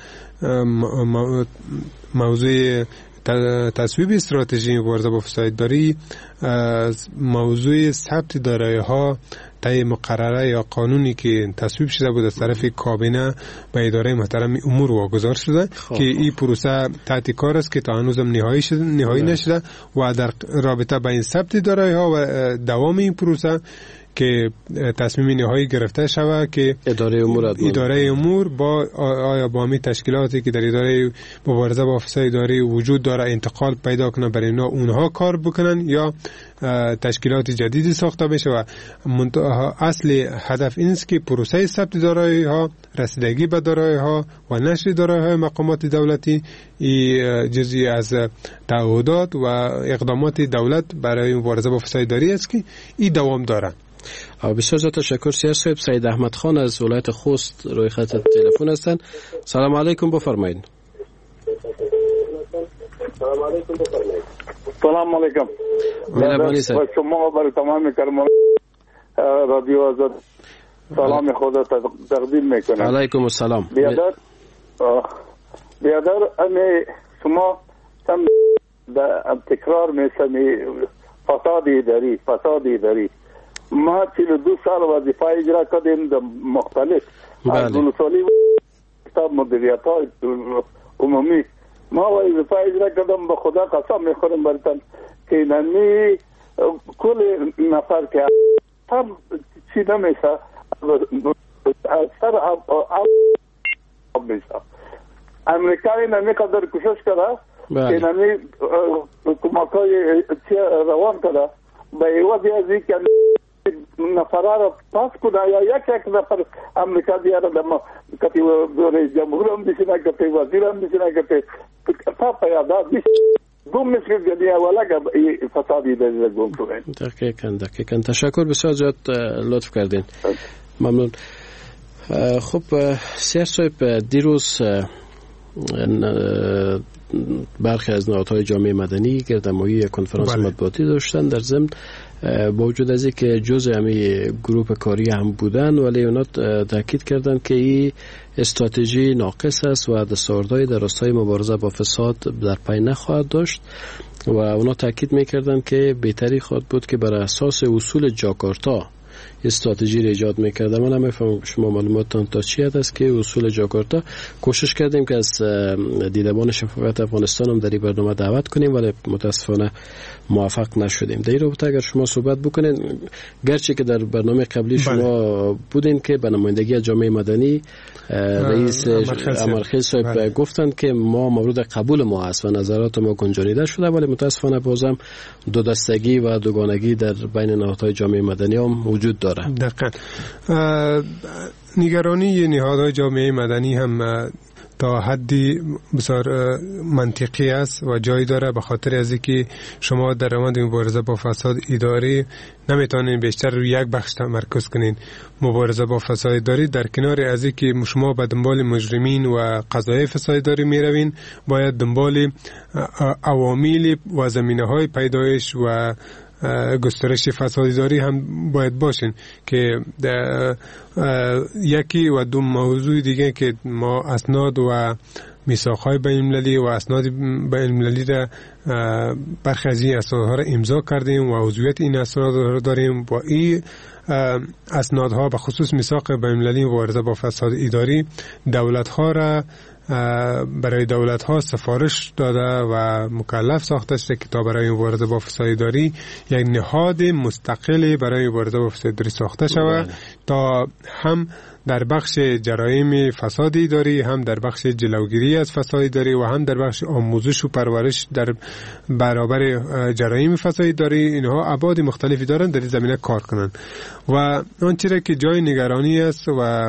موضوع تصویب استراتژی مبارزه با فسادداری، موضوع ثبت دارایی‌ها طی مقرره یا قانونی که تصویب شده بود از طرف کابینه به اداره محترم امور واگذار شده که این پروسه تحت کار است که تا هنوزم نهایی نشده و در رابطه با این ثبت دارایی‌ها و دوام این پروسه که تصمیم نهایی گرفته شود که اداره امور با آیا با می تشکیلاتی که در اداره مبارزه با فساد اداری وجود داره انتقال پیدا کنه برای اونها کار بکنن یا تشکیلات جدیدی ساخته بشه و اصل هدف این است که پروسه ثبت دارایی‌ها، رسیدگی به دارایی‌ها و نشر دارایی‌های مقامات دولتی جزئی از تعهدات و اقدامات دولت برای مبارزه با فساد اداری است که این دوام داره. بسیار زیاد تشکر. سیاست صاحب سید احمد خان از ولایت خوست روی خط تلفن هستند. سلام علیکم، بفرمایید. سلام علیکم. مهربانی سید. شما برای تمام کارمندان رادیو آزاد سلام خدا تقدیم میکنم. علیکم السلام. بیادر شما هم تکرار میسمی فساد اداری ما 42 سال وظیفه اجرا کردیم در مختلف از ولسوالی و مدیریت‌های عمومی. ما وظیفه اجرا کردم، به خدا قسم میخورم براتون که نمی کل نفر که هم چی نمیشه سر آب میشه. امریکایی نمی قدر کوشش کرده که نمی کمکای روان کرده به ایوازی ازی که نفره را پاس کنه یا یک نفر امریکا دیاره دما کتی رئیس جمهور هم بشینه، کتی وزیر هم بشینه، کتی تا پیادات گم میشه دنیا ولا فسادی در گم کنه. دقیقاً تشکر، بسیار زیاد لطف کردین، ممنون. خب سیاست صاحب، دیروز برخی از نهادهای جامعه مدنی گردهمایی کنفرانس مطبوعاتی داشتن، در ضمن با وجود از اینکه جزء همین گروه کاری هم بودن ولی اونا تاکید کردن که این استراتژی ناقص است و دستاوردهای در راستای مبارزه با فساد در پی نخواهد داشت و اونا تاکید میکردن که بهتری خواهد بود که بر اساس اصول جاکارتا استراتژی را ایجاد میکردم. من نمیفهمم شما معلوماتتان تا چی است که اصول جاکارتا. کوشش کردیم که از دیدبان شفافیت افغانستان هم در این برنامه دعوت کنیم ولی متاسفانه موفق نشدیم. در این رابطه اگر شما صحبت بکنین، گرچه که در برنامه قبلی شما بودین که به نمایندگی جامعه مدنی رئیس امرخیل صاحب گفتند که ما مورد قبول ما است و نظرات ما گنجانیده شده، ولی متاسفانه بازم دو دستگی و دوگانگی در بین نهادهای جامعه مدنی هم وجود داره. دقیقاً نگرانی نهادهای جامعه مدنی هم تا حدی بسیار منطقی است و جای داره، به خاطر از اینکه شما در روند مبارزه با فساد اداری نمیتونین بیشتر روی یک بخش تمرکز کنین. مبارزه با فساد اداری در کنار از اینکه شما به دنبال مجرمین و قضایای فساد اداری میروین، باید دنبال عوامل و زمینه‌های پیدایش و گسترش فسادداری هم باید باشین که یکی و دو موضوع دیگه که ما اسناد و میثاق‌های بین‌المللی و اسناد بین‌المللی را برخی از این اسنادها را امضا کردیم و عضویت این اسناد را داریم و این اسنادها به خصوص میثاق بین‌المللی مبارزه با فساد اداری دولت‌ها را برای دولت ها سفارش داده و مکلف ساخته شده که تا برای مبارزه با فساداری یک نهاد مستقلی برای مبارزه با فساداری ساخته شود تا هم در بخش جرایم فساد اداری، هم در بخش جلوگیری از فساد اداری و هم در بخش آموزش و پرورش در برابر جرایم فساد اداری، اینها ابعاد مختلفی دارند در این زمینه کار کنند. و آنچه که جای نگرانی است و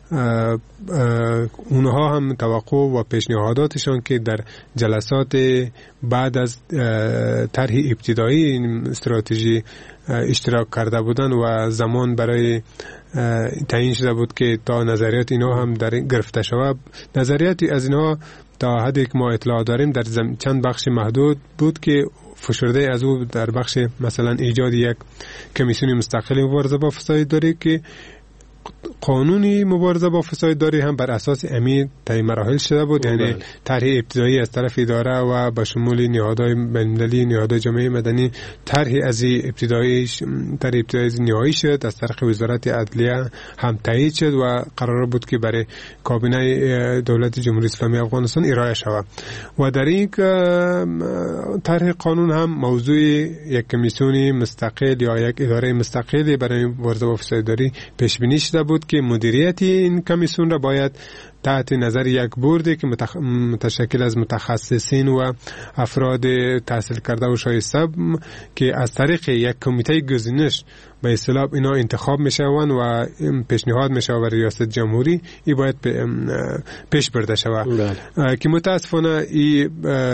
اونها هم توقع و پیشنهاداتشان که در جلسات بعد از طرح ابتدایی این استراتژی اشتراک کرده بودن و زمان برای تعیین شده بود که تا نظریات اینها هم در گرفته شود. نظریاتی از اینها تا حدی که ما اطلاع داریم در چند بخش محدود بود که فشرده از او در بخش مثلا ایجاد یک کمیسیون مستقل مبارزه با فساد اداری که قانونی مبارزه با فساد اداری هم بر اساس امید طی مراحل شده بود، یعنی طرح ابتدایی از طرف اداره و به شمول نهادهای بین‌المللی، نهادهای جامعه مدنی طرح از ابتدایی نهایی شد، از طرف وزارت عدلیه هم تایید شد و قرار بود که برای کابینه دولت جمهوری اسلامی افغانستان ارائه شود. و در این طرح قانون هم موضوع یک کمیسیون مستقل یا یک اداره مستقلی برای مبارزه با فساد اداری پیش بینی شده بود که مدیریت این کمیسیون را باید تحت نظر یک بوردی که متشکل از متخصصین و افراد تحصیل کرده و شایسته که از طریق یک کمیته گزینش به اصطلاح اینا انتخاب میشوند و پیشنهاد میشه برای ریاست جمهوری ای باید پیش برده شود که متاسفانه این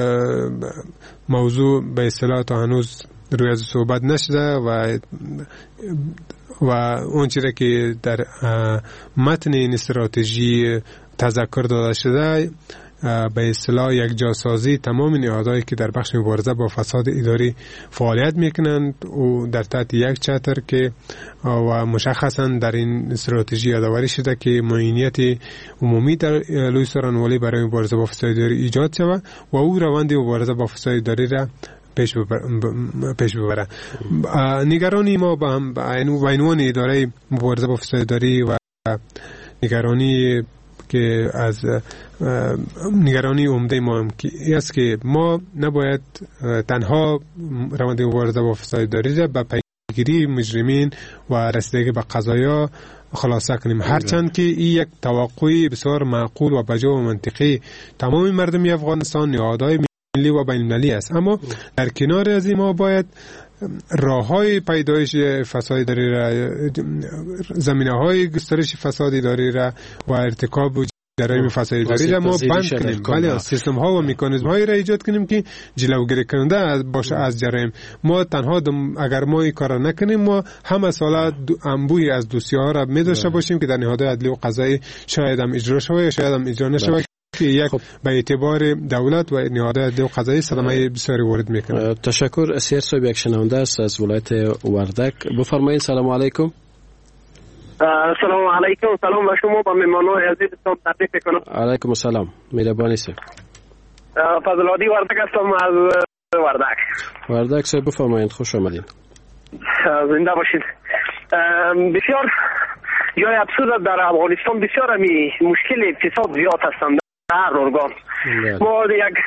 موضوع به اصطلاح تا هنوز روی از صحبت نشده و اون چیزی که در متن این استراتژی تذکر داده شده به اصطلاح یک جاسازی تمام نهادهایی که در بخش مبارزه با فساد اداری فعالیت میکنند و در تحت یک چتر که و مشخصا در این استراتژی یادآوری شده که معینیت عمومی در لوی سرانوالی برای مبارزه با فساد اداری ایجاد شود و او روند مبارزه با فساد اداری را پیش ببره. نگرانی ما با عنوان اداره مبارزه با فساد اداری و نگرانی که از نگرانی عمده ما است که ما نباید تنها روند مبارزه با فساد اداری را به پیگیری مجرمین و رسیدگی به قضایا خلاصه کنیم، هرچند که این یک توقعی بسیار معقول و بجا و منطقی تمام مردم افغانستان، نهادهای ملی و بین‌المللی است، اما در کنار از این ما باید راه‌های پیدایش فساد اداری را، زمینه‌های گسترش فساد اداری را و ارتکاب جرایم فساد اداری را ما بند کنیم، بله سیستم‌ها و مکانیزم‌هایی را ایجاد کنیم که جلوگیری کننده باشه از جرایم. ما تنها اگر ما این کار نکنیم ما هم سالا انبوهی از دوسیه‌ها را می‌داشته باشیم که در نهادهای عدلی و قضایی شاید هم اجرا شود یا شاید هم اجرا نشود که یک به اعتبار دولت و نهادهای عدلی و قضایی صدمه بسیاری وارد میکنه. تشکر. اسیر صاحب یک شنونده است از ولایت وردک. بفرمایید. سلام علیکم. سلام علیکم. سلام به شما و مهمانان عزیزتان تبریک میکنم. علیکم السلام. مهربانی است. فضل عادی وردک هستم از وردک صاحب بفرمایید. خوش آمدید. زنده باشید. بسیار جای ابسورد در افغانستان بسیار مشکل اقتصاد زیاد هستند در هر ارگان. ما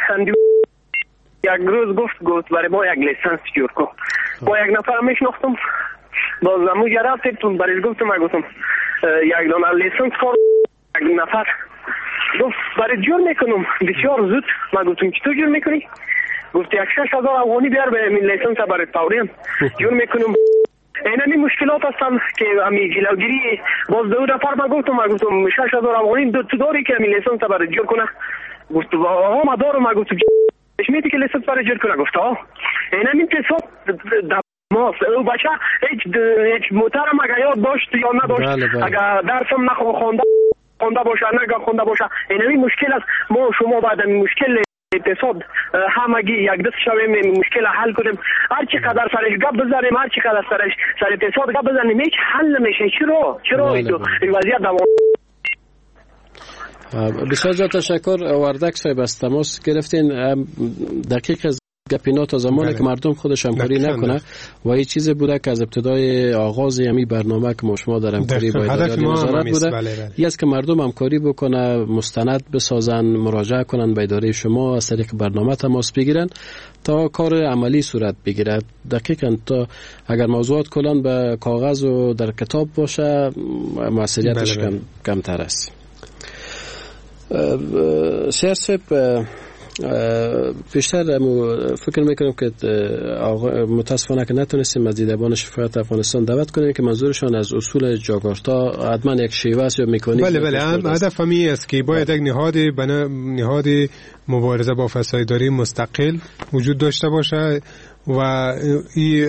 یک روز گفت برای ما یک لیسانس جور کن. با یک نفر میشناختم باز زموجه رفتم برای گفتم یک دانه لیسانس کار یک نفر گفت برای جور میکنم بسیار زود. من گفتم چطور جور میکنی؟ گفت 6,000 افغانی بیار به این لیسانس برای فوریم جور میکنم. اینمی مشکلات هستن که امی جلوگیری باز دو نفر ما گفتم 6,000 افغانی تو داری که امی لیسانس برای جور کنه؟ گفت آها ما دارم. ما گفتم میتی که لیسانس برای جور کنه؟ گفت آها اینمی تصاب ماست. او بچه هیچ محترم اگر یاد داشت یا نداشت اگر درسم خونده باشه نگه خونده باشه اینمی مشکل است. ما شما بعد این مشکل اقتصاد همگی یک دست شویم این مشکل حل کنیم. هر چی قدر سرش گپ بزنیم، هر چی قدر سر اقتصاد گپ بزنیم هیچ حل نمیشه. چرا این وضعیت دوام؟ بسیار تشکر. وردک صاحب از تماس گرفتین. دقیق گپینا تا زمانی که مردم خودش همکاری نکنه و این چیزی بوده که از ابتدای آغاز همین برنامه که شما در همکاری با اداره نظارت بوده یه است که مردم همکاری بکنه، مستند بسازن، مراجعه کنن به اداره شما، از طریق برنامه تماس بگیرن تا کار عملی صورت بگیره. دقیقاً تا اگر موضوعات کلان به کاغذ و در کتاب باشه مسئولیتش کمتر است. سیاست بیشتر فکر میکنم که متاسفانه که نتونستیم از دیدبان شفاعت افغانستان دعوت کنیم که منظورشان از اصول جاکارتا حتما یک شیوه است یا میکنیم. بله هدف همی است که باید یک نهاد مبارزه با فسادداری مستقل وجود داشته باشه و این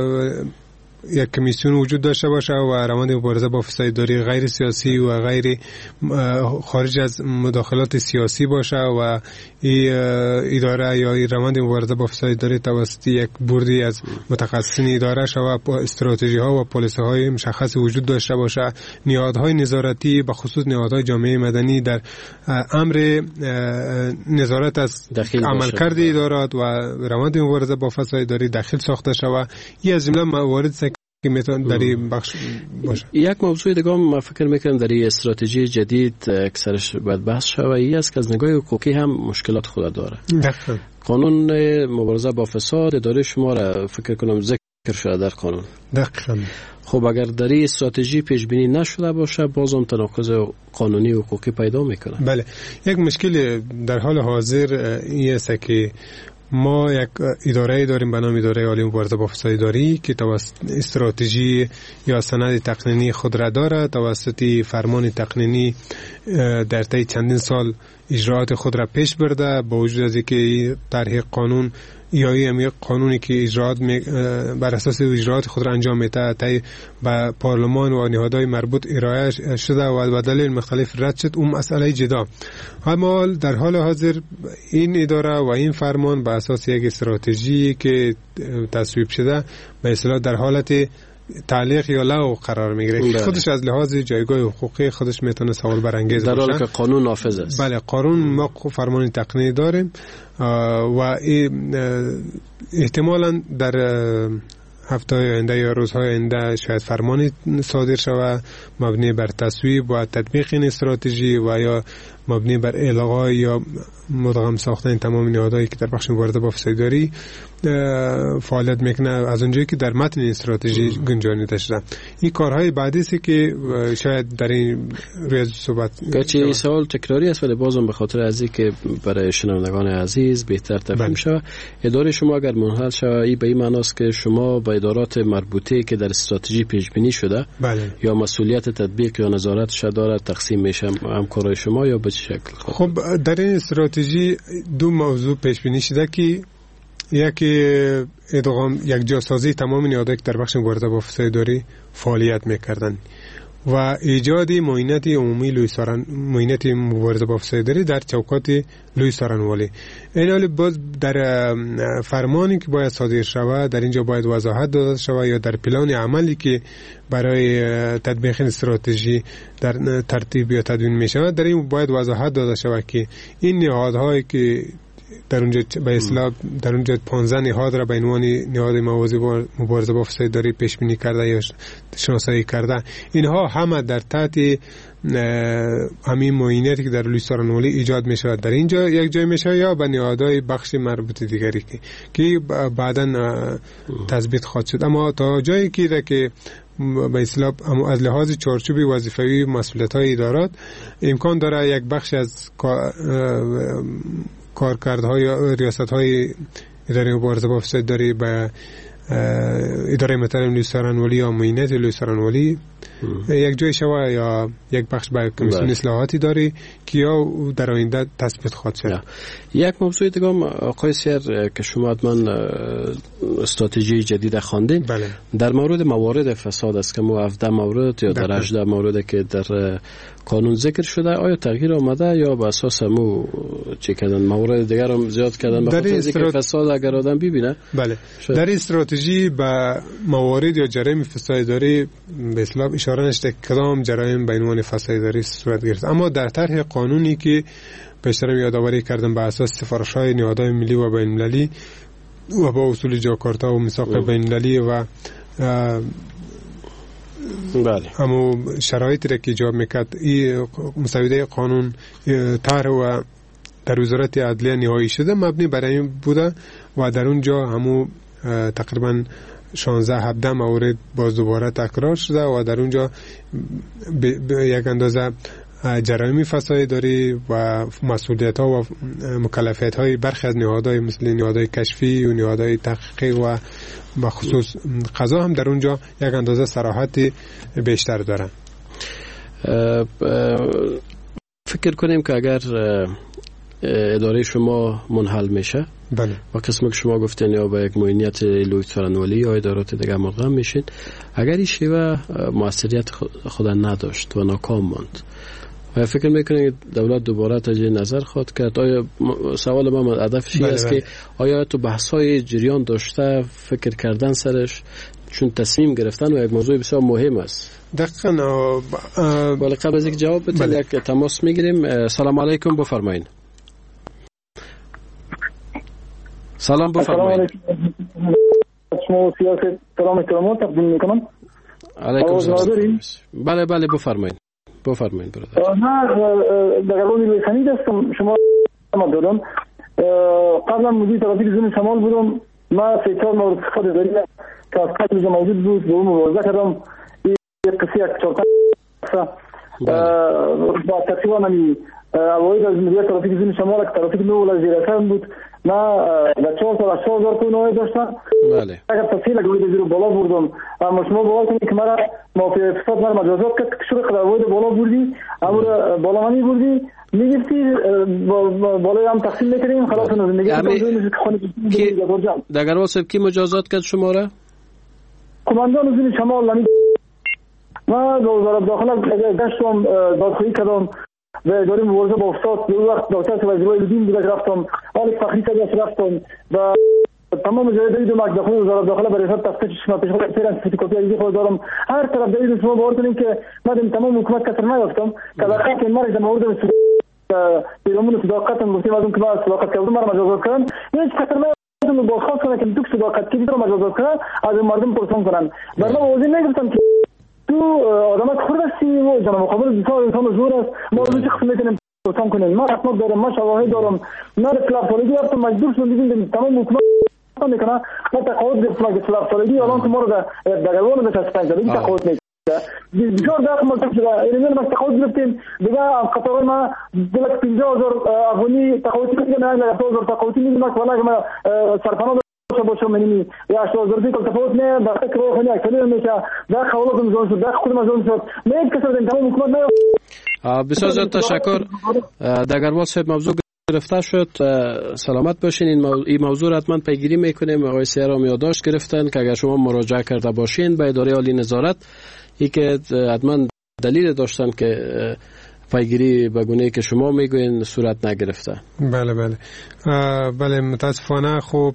یک کمیسیون وجود داشته باشه و روند مبارزه با فسادداری غیر سیاسی و غیر خارج از مداخلات سیاسی باشه و این اداره یا این روند مبارزه با فسادداری توسط یک بوردی از متخصصین اداره شود، استراتژی ها و پالیسی های مشخص وجود داشته باشه. نهادهای نظارتی به خصوص نهادهای جامعه مدنی در امر نظارت از عملکرد ادارات و روند مبارزه با فسادداری داخل ساخته شود. این از جمله موارد که میتونه در این بخش باشه. یک موضوع دیگه ما فکر میکنم در این استراتژی جدید اکثرش باید بحث شود، این است که از نگاه حقوقی هم مشکلات خود داره. دقیقاً قانون مبارزه با فساد اداره شما را فکر کنم ذکر شده در قانون. دقیقاً. خب اگر در این استراتژی پیش بینی نشده باشه بازم تناقض قانونی و حقوقی پیدا میکنه. بله، یک مشکل در حال حاضر این است که ما یک اداره داریم به نام اداره عالی مبارزه با فسادداری که توسط استراتژی یا سند تقنینی خود را دارد، توسط فرمان تقنینی در طی چندین سال اجراعات خود را پیش برده، با وجود از اینکه طرح قانون یا یک قانونی که اجراعات بر اساس اجراعات خود را انجام میده طی به پارلمان و نهادهای مربوط ارائه شده و به دلایل مختلف رد شد، اون مسئله جدا. اما در حال حاضر این اداره و این فرمان به اساس یک استراتژی که تصویب شده به اصطلاح در حالت تعلیق یا لغو قرار میگیره. خودش از لحاظ جایگاه حقوقی خودش میتونه سوال برانگیز باشه، در حالی که قانون نافذ است. بله، قانون ما فرمان تقنینی داریم و احتمالاً در هفته آینده یا روزهای آینده شاید فرمانی صادر شود مبنی بر تصویب و تطبیق این استراتژی و یا مبنی بر الغای یا مدغم ساختن تمام نهادهایی که در بخش مبارزه با فسادداری فعالیت میکنه از اونجایی که در متن استراتژی گنجانیده شده. این کارهای بعدی است که شاید در این روی صحبت گرچه سوال تکراری است ولی بازم به خاطر از اینکه برای شنوندگان عزیز بهتر تفهیم شود، اداره شما اگر منحل شود این به این معناست که شما با ادارات مربوطه که در استراتژی پیش بینی شده یا مسئولیت تطبیق یا نظارتش دارد تقسیم میشه همکارای شما یا به چه شکل؟ خب در این استراتژی دو موضوع پیش بینی شده که یکی ادغام یک جاسازی تمام نهادهایی که در بخش مبارزه با فسادداری فعالیت میکردن و ایجاد معاینت عمومی معاینت مبارزه با فسادداری در چوکات لوی سارنوالی. این حال باز در فرمانی که باید صادر شود در اینجا باید وضاحت داده شود یا در پلان عملی که برای تطبیق استراتژی در ترتیب یا تدوین می شود در این باید وضاحت داده شود که این نهادهایی که در اونجا به اصطلاح در اونجا 15 نهاد را به عنوان نهاد موازی با مبارزه با فسادداری پیش بینی کرده یا شناسایی کرده، اینها همه در تحت همین معایناتی که در لوی سارنوالی ایجاد می شود در اینجا یک جای می شود یا به نهادهای بخش مربوط دیگری که بعداً تثبیت خواهد شد. اما تا جایی که به اصطلاح از لحاظ چارچوبی وظیفه‌ای مسئولیت‌های ادارات امکان داره یک بخش از کارکردهای یا ریاست‌های اداره مبارزه با فسادداری به اداره مثلا لوی سارنوالی یا معاینات لوی سارنوالی یک جای شوه یا یک بخش به کمیسیون اصلاحاتی داری که یا در آینده تثبیت خواهد شد. یک موضوع دیگه آقای سیر که شما حتما استراتژی جدید خواندین در مورد موارد فساد است که ما 17 مورد یا در 18 مورد که در قانون ذکر شده آیا تغییر آمده یا به اساس مو چه کردن موارد دیگر هم زیاد کردن به خاطر اینکه فساد اگر آدم ببینه؟ بله در استراتژی به موارد یا جرایم فسادداری به اصطلاح اشاره نشده کدام جرایم به عنوان فسادداری صورت گرفت، اما در طرح قانونی که پیشتر یادآوری کردم به اساس سفارش‌های نهادهای ملی و بین‌المللی و با اصول جاکارتا و میثاق بین‌المللی و اما شرایطی را که ایجاب میکرد این مسوده قانون طرح و در وزارت عدلیه نهایی شده مبنی برای این بوده و در اونجا همو تقریبا 16-17 مورد باز دوباره تکرار شده و در اونجا یک اندازه جرایم فساد داری و مسئولیت ها و مکلفیت های برخی از نهادهای مثل نهادهای کشفی و نهادهای تحقیقی و بخصوص قضا هم در اونجا یک اندازه صراحت بیشتر دارن. فکر کنیم که اگر اداره شما منحل میشه بله. و قسمی که شما گفتین یا به یک معینیت لویت فرانولی یا ادارات دیگه ملغم میشین، اگر این شیوه موثریت خود نداشت و ناکام ماند و فکر میکنید دولت دوباره تجدید نظر خواهد کرد؟ آیا سوال من هدفش است که آیا تو بحث‌های جریان داشته فکر کردن سرش، چون تصمیم گرفتن و یک موضوع بسیار مهم است. دقیقاً. ولی قبل از اینکه جواب بدید یک تماس میگیریم. سلام علیکم، بفرمایید. سلام، بفرمایید. شما سیاست سلام تقدیم میکنم. علیکم السلام. بله بله بفرمایید. بفرمایید برادر. من در قانون لسانی هستم. شما دادم قبلا مدیر ترافیک زمین شمال بودم. من 3-4 مورد استفاده داریم که از قبل موجود بود به اون مبارزه کردم. یک قصه یک چرت با تقریبا من اوایل از مدیر ترافیک زمین شمال که ترافیک نو ولی زیر اثر بود. من در 4,000 تومان نوعی داشتم. بله. اگر تفصیل گویده زیر بالا بردم اما شما باور کنید که مرا موافق اتفاق مرا مجازات کرد که شروع قدر گویده بالا بردی اما بالا منی بردی میگفتی بالای هم تقسیم میکردیم خلاص نزدیگی دگروال صاحب کی مجازات کرد شما را؟ کماندان زمین شمال من در وزارت داخله گشتم دادخواهی کردم و اداره مبارزه با فساد دو وقت دکتر وزیرای دین بوده رفتم آل فخری صدیق رفتم و تمام جای دیدم داخل وزارت داخله برای حساب تفتیش شما پیش خود اکثر فوتوکوپی از خود دارم هر طرف دیدم شما باور کنین که من تمام حکومت کسر نیافتم که در خاطر مرز مورد پیرامون صداقت گفتم ازم که با صداقت کردم مرا مجازات کردن هیچ کسر نیافتم با خاص کنه که تو صداقت کی تو مجازات کردن از مردم پرسان کنن در من وزیر نگفتم که تو آدمات خرد هستی و جناب مخابر دفاع انسان زور است ما رو چه قسم میکنیم پرسان کنیم ما اسناد دارم ما شواهد دارم ما در خلاف سالگی رفتم مجبور شدم دیدیم تمام حکومت میکنه ما تقاعد گرفتم که خلاف سالگی الان که ما رو در قانون به تصفیه کردیم تقاعد میکنه بسیار داخل ملتف شده ایران ما تقاعد گرفتیم دیگه قطار ما 250,000 افغانی تقاعد کردیم نه 1000 تقاعد میدیم ولی که ما سرپناه باشم منی یا شوزرتی کل تفاوت نه با فکر رو خیلی اکثری میشه در خواهد میزون شد در خود مزون شد نه کسر دین تمام حکومت نه. بسیار زیاد تشکر. دگروال صاحب موضوع گرفته شد. سلامت باشین. این موضوع حتما پیگیری میکنیم. آقای سیرام یادداشت گرفتن که اگر شما مراجعه کرده باشین به اداره عالی نظارت ای که حتما دلیل داشتن که پیگیری به گونه‌ای که شما میگوین صورت نگرفته. بله بله بله متاسفانه خب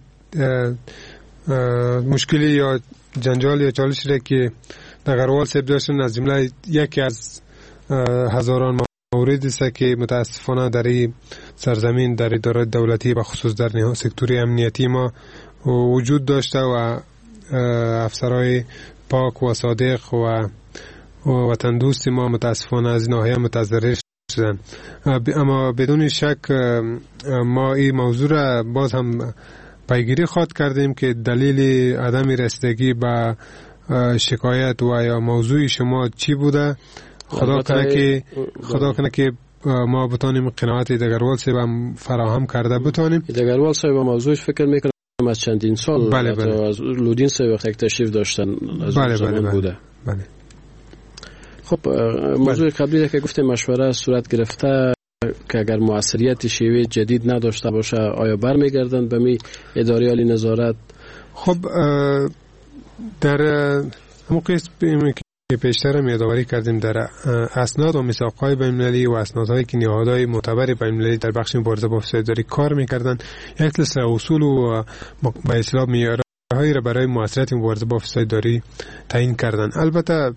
مشکلی یا جنجال یا چالشی را که دگروال صاحب داشتن از جمله یکی از هزاران موردی است که متاسفانه در این سرزمین در ادارات دولتی و خصوص در سکتور امنیتی ما وجود داشته و افسرهای پاک و صادق و وطن دوست ما متاسفانه از ناحیه متضرر شدن. اما بدون شک ما این موضوع را باز هم پیگیری خواهد کردیم که دلیل عدم رسیدگی به شکایت و یا موضوع شما چی بوده. خدا کنه که ما بتانیم قناعت دگروال صاحب فراهم کرده بتانیم. دگروال صاحب موضوعش فکر میکنم از چندین سال از لودین صاحب وقتی تشریف داشتن از زمان بوده. بله. خب موضوع قبلی که گفتیم مشوره صورت گرفته که اگر موثریت شیوه جدید نداشته باشه آیا برمیگردن به می اداره عالی نظارت؟ خب در همون قسم که پیشتر هم یادآوری کردیم در اسناد و میثاق‌های بین‌المللی و اسنادهایی که نهادهای معتبر بین‌المللی در بخش مبارزه با فسادی کار می‌کردند یک سلسله اصول و به اصطلاح معیارهایی را برای موثریت مبارزه با فسادی تعیین کردند. البته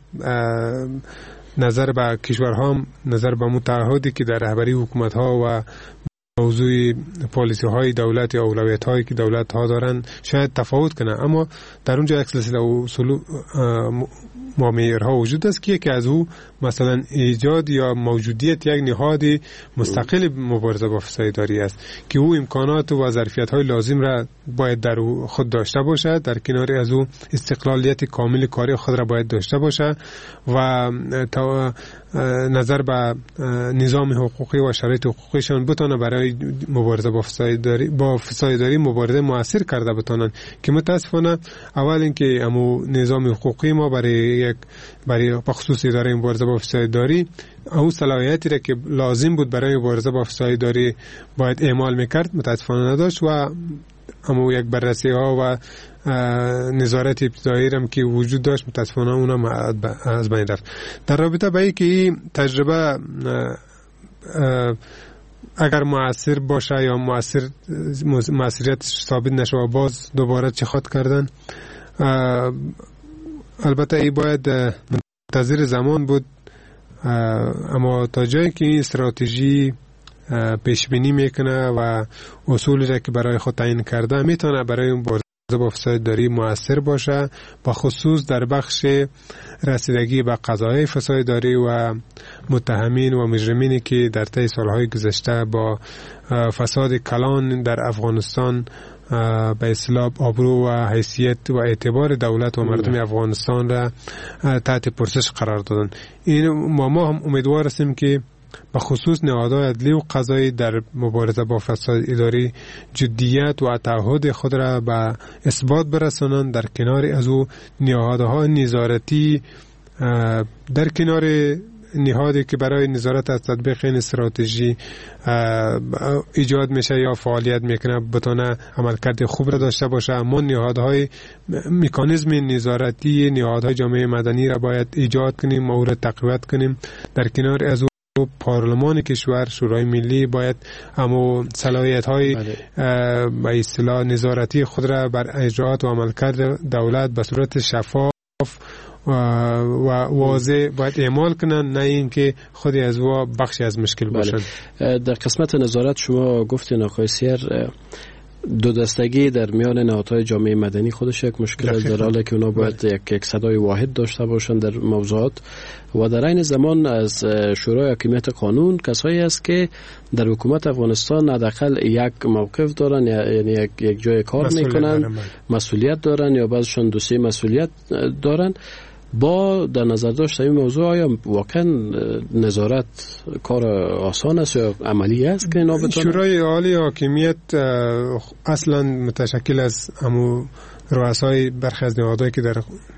نظر به کشورها نظر به متعهدی که در رهبری حکومت‌ها و موضوع پالیسی های دولت یا اولویت هایی که دولت ها دارن شاید تفاوت کنه، اما در اونجا یک سلسله اصول معیارها وجود است که یکی از او مثلا ایجاد یا موجودیت یک نهاد مستقل مبارزه با فساد اداری است که او امکانات و ظرفیت های لازم را باید در خود داشته باشد، در کنار از او استقلالیت کامل کاری خود را باید داشته باشد و نظر به نظام حقوقی و شرایط حقوقیشان بتونه برای مبارزه با فساد اداری مبارزه موثر کرده بتونن که متاسفانه اول اینکه امو نظام حقوقی ما برای بخصوص اداره مبارزه با فساد اداری او صلاحیتی را که لازم بود برای مبارزه با فساد اداری باید اعمال میکرد متاسفانه نداشت و امو یک بررسی ها و نظارت ابتدایی هم که وجود داشت متاسفانه اونم از بین رفت. در رابطه با اینکه این تجربه اگر مؤثر باشه یا مؤثریت ثابت نشه و باز دوباره چه خود کردن، البته ای باید منتظر زمان بود، اما تا جایی که این استراتژی پیش بینی میکنه و اصولی را که برای خود تعیین کرده میتونه برای مبارزه با فساد اداری مؤثر باشه، با خصوص در بخش رسیدگی به قضایای فساد اداری و متهمین و مجرمینی که در طی سالهای گذشته با فساد کلان در افغانستان به اصطلاح آبرو و حیثیت و اعتبار دولت و مردم افغانستان را تحت پرسش قرار دادن. این ما هم امیدوار هستیم که به خصوص نهادهای عدلی و قضایی در مبارزه با فساد اداری جدیت و تعهد خود را به اثبات برسانند، در کنار از او نهادهای نظارتی در کنار نهادی که برای نظارت از تطبیق این استراتژی ایجاد میشه یا فعالیت میکنه بتونه عملکرد خوب را داشته باشه، اما نهادهای مکانیزم نظارتی نهادهای جامعه مدنی را باید ایجاد کنیم و او را تقویت کنیم. در کنار از او پارلمان کشور، شورای ملی باید همو صلاحیت‌های به اصطلاح نظارتی خود را بر اجراات و عملکرد دولت به صورت شفاف و واضح باید اعمال کنن، نه اینکه خودی از وا بخشی از مشکل باشن. در قسمت نظارت شما گفتین آقای سیر دو دستگی در میان نهادهای جامعه مدنی خودش یک مشکل است، در حالی که اونا باید یک صدای واحد داشته باشن در موضوعات و در این زمان از شورای حاکمیت قانون کسایی است که در حکومت افغانستان حداقل یک موقف دارن، یعنی یک جای کار میکنن، مسئولیت دارن یا بعضشون دو سه مسئولیت دارن. با در نظر داشت این موضوع آیا واقعا نظارت کار آسان است یا عملی است که اینا بتونن؟ شورای عالی حاکمیت اصلا متشکل از همو رؤسای برخی از نهادهایی که در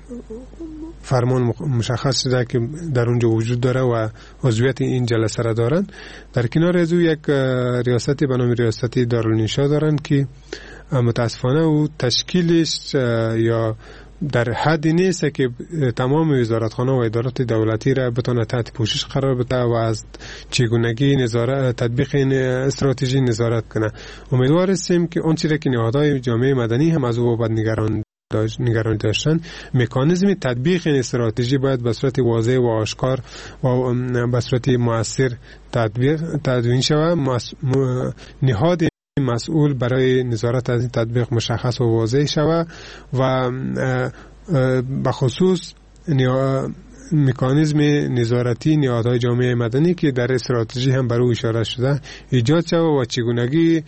فرمان مشخص شده که در اونجا وجود داره و عضویت این جلسه را دارن. در کنار از او یک ریاستی به نام ریاست دارالانشا دارن که متاسفانه او تشکیلش یا در حدی نیست که تمام وزارتخانه و ادارات دولتی را بتونه تحت پوشش قرار بده و از چگونگی نظارت تطبیق این استراتژی نظارت کنه. امیدوار هستیم که اون چیزی که نهادهای جامعه مدنی هم از او باید نگران داشتن، مکانیزم تطبیق این استراتژی باید به صورت واضح و آشکار و به صورت مؤثر تدوین شود. نهاد مسئول برای نظارت از این تطبیق مشخص و واضح شود و به خصوص مکانیزم نظارتی نهادهای جامعه مدنی که در استراتژی هم بر او اشاره شده ایجاد شود و چگونگی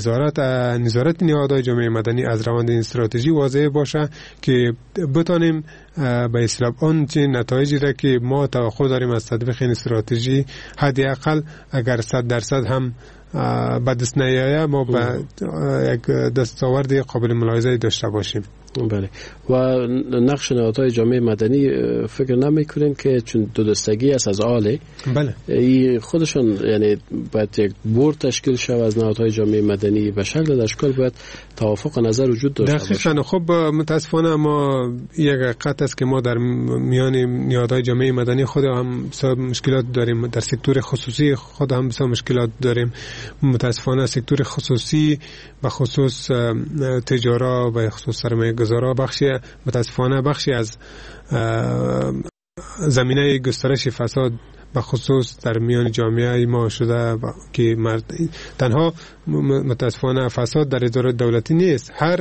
نظارت نهادهای جامعه مدنی از روند این استراتژی واضح باشه که بتانیم به اصطلاح اون چه نتایجی را که ما توقع داریم از تطبیق این استراتژی حداقل اگر 100% هم به دست نیاید ما به یک دستاورد قابل ملاحظه داشته باشیم. بله. و نقش نهادهای جامعه مدنی فکر نمی‌کنین که چون دو دستگی است از آله، بله، خودشون یعنی باید یک بورد تشکیل شود از نهادهای جامعه مدنی به شکل اشکال باید توافق نظر وجود داشته باشه. دقیقاً. خب متاسفانه ما یک حقیقت است که ما در میان نهادهای جامعه مدنی خود هم مشکلات داریم، در سکتور خصوصی خود هم مشکلات داریم. متاسفانه سکتور خصوصی به خصوص تجارا و خصوص سرمایه گذارا متاسفانه بخشی از زمینه گسترش فساد به خصوص در میان جامعه ما شده که تنها متاسفانه فساد در اداره دولتی نیست. هر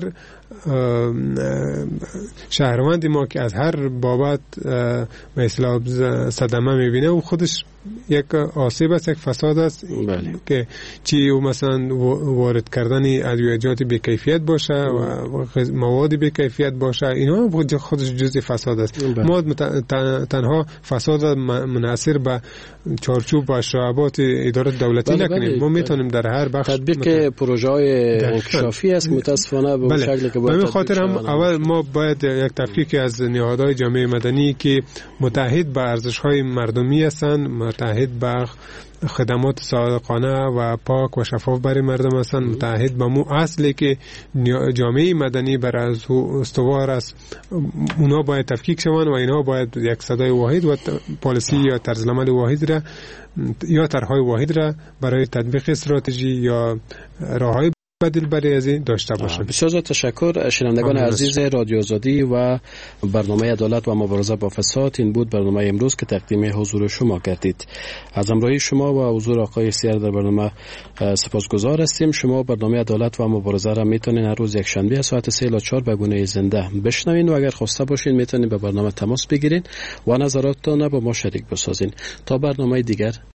شهروند ما که از هر بابت مثلا صدمه میبینه و خودش یک آسیب است، یک فساد است. بله. که چی او مثلا وارد کردن ادویات بی کیفیت باشه و مواد بی کیفیت باشه، اینا خودش جزء فساد است. بله. ما تنها فساد منحصر به چارچوب و شعبات اداره دولتی نکنیم. ما میتونیم در هر بخش تطبیق پروژه های انکشافی است متاسفانه به شکلی که به خاطر هم اول ما باید یک تفکیک از نهادهای جامعه مدنی که متحد به ارزش‌های مردمی هستند، متحد به خدمات صادقانه و پاک و شفاف برای مردم هستند، متحد به مو اصلی که جامعه مدنی بر از استوار است، اونا باید تفکیک شوند و اینا باید یک صدای واحد و پالیسی یا طرز عمل واحد را یا طرح‌های واحد را برای تطبیق استراتژی یا راههای بدیل برای از این داشته باشند. بسیار تشکر. شنوندگان عزیز رادیو آزادی و برنامه عدالت و مبارزه با فساد، این بود برنامه امروز که تقدیم حضور شما کردید. از همراهی شما و حضور آقای سیر در برنامه سپاسگزار هستیم. شما برنامه عدالت و مبارزه را میتونین هر روز یک شنبه از ساعت 3 تا 4 به گونه زنده بشنوین و اگر خواسته باشین میتونین به برنامه تماس بگیرین و نظراتتان با ما شریک بسازین. تا برنامه دیگر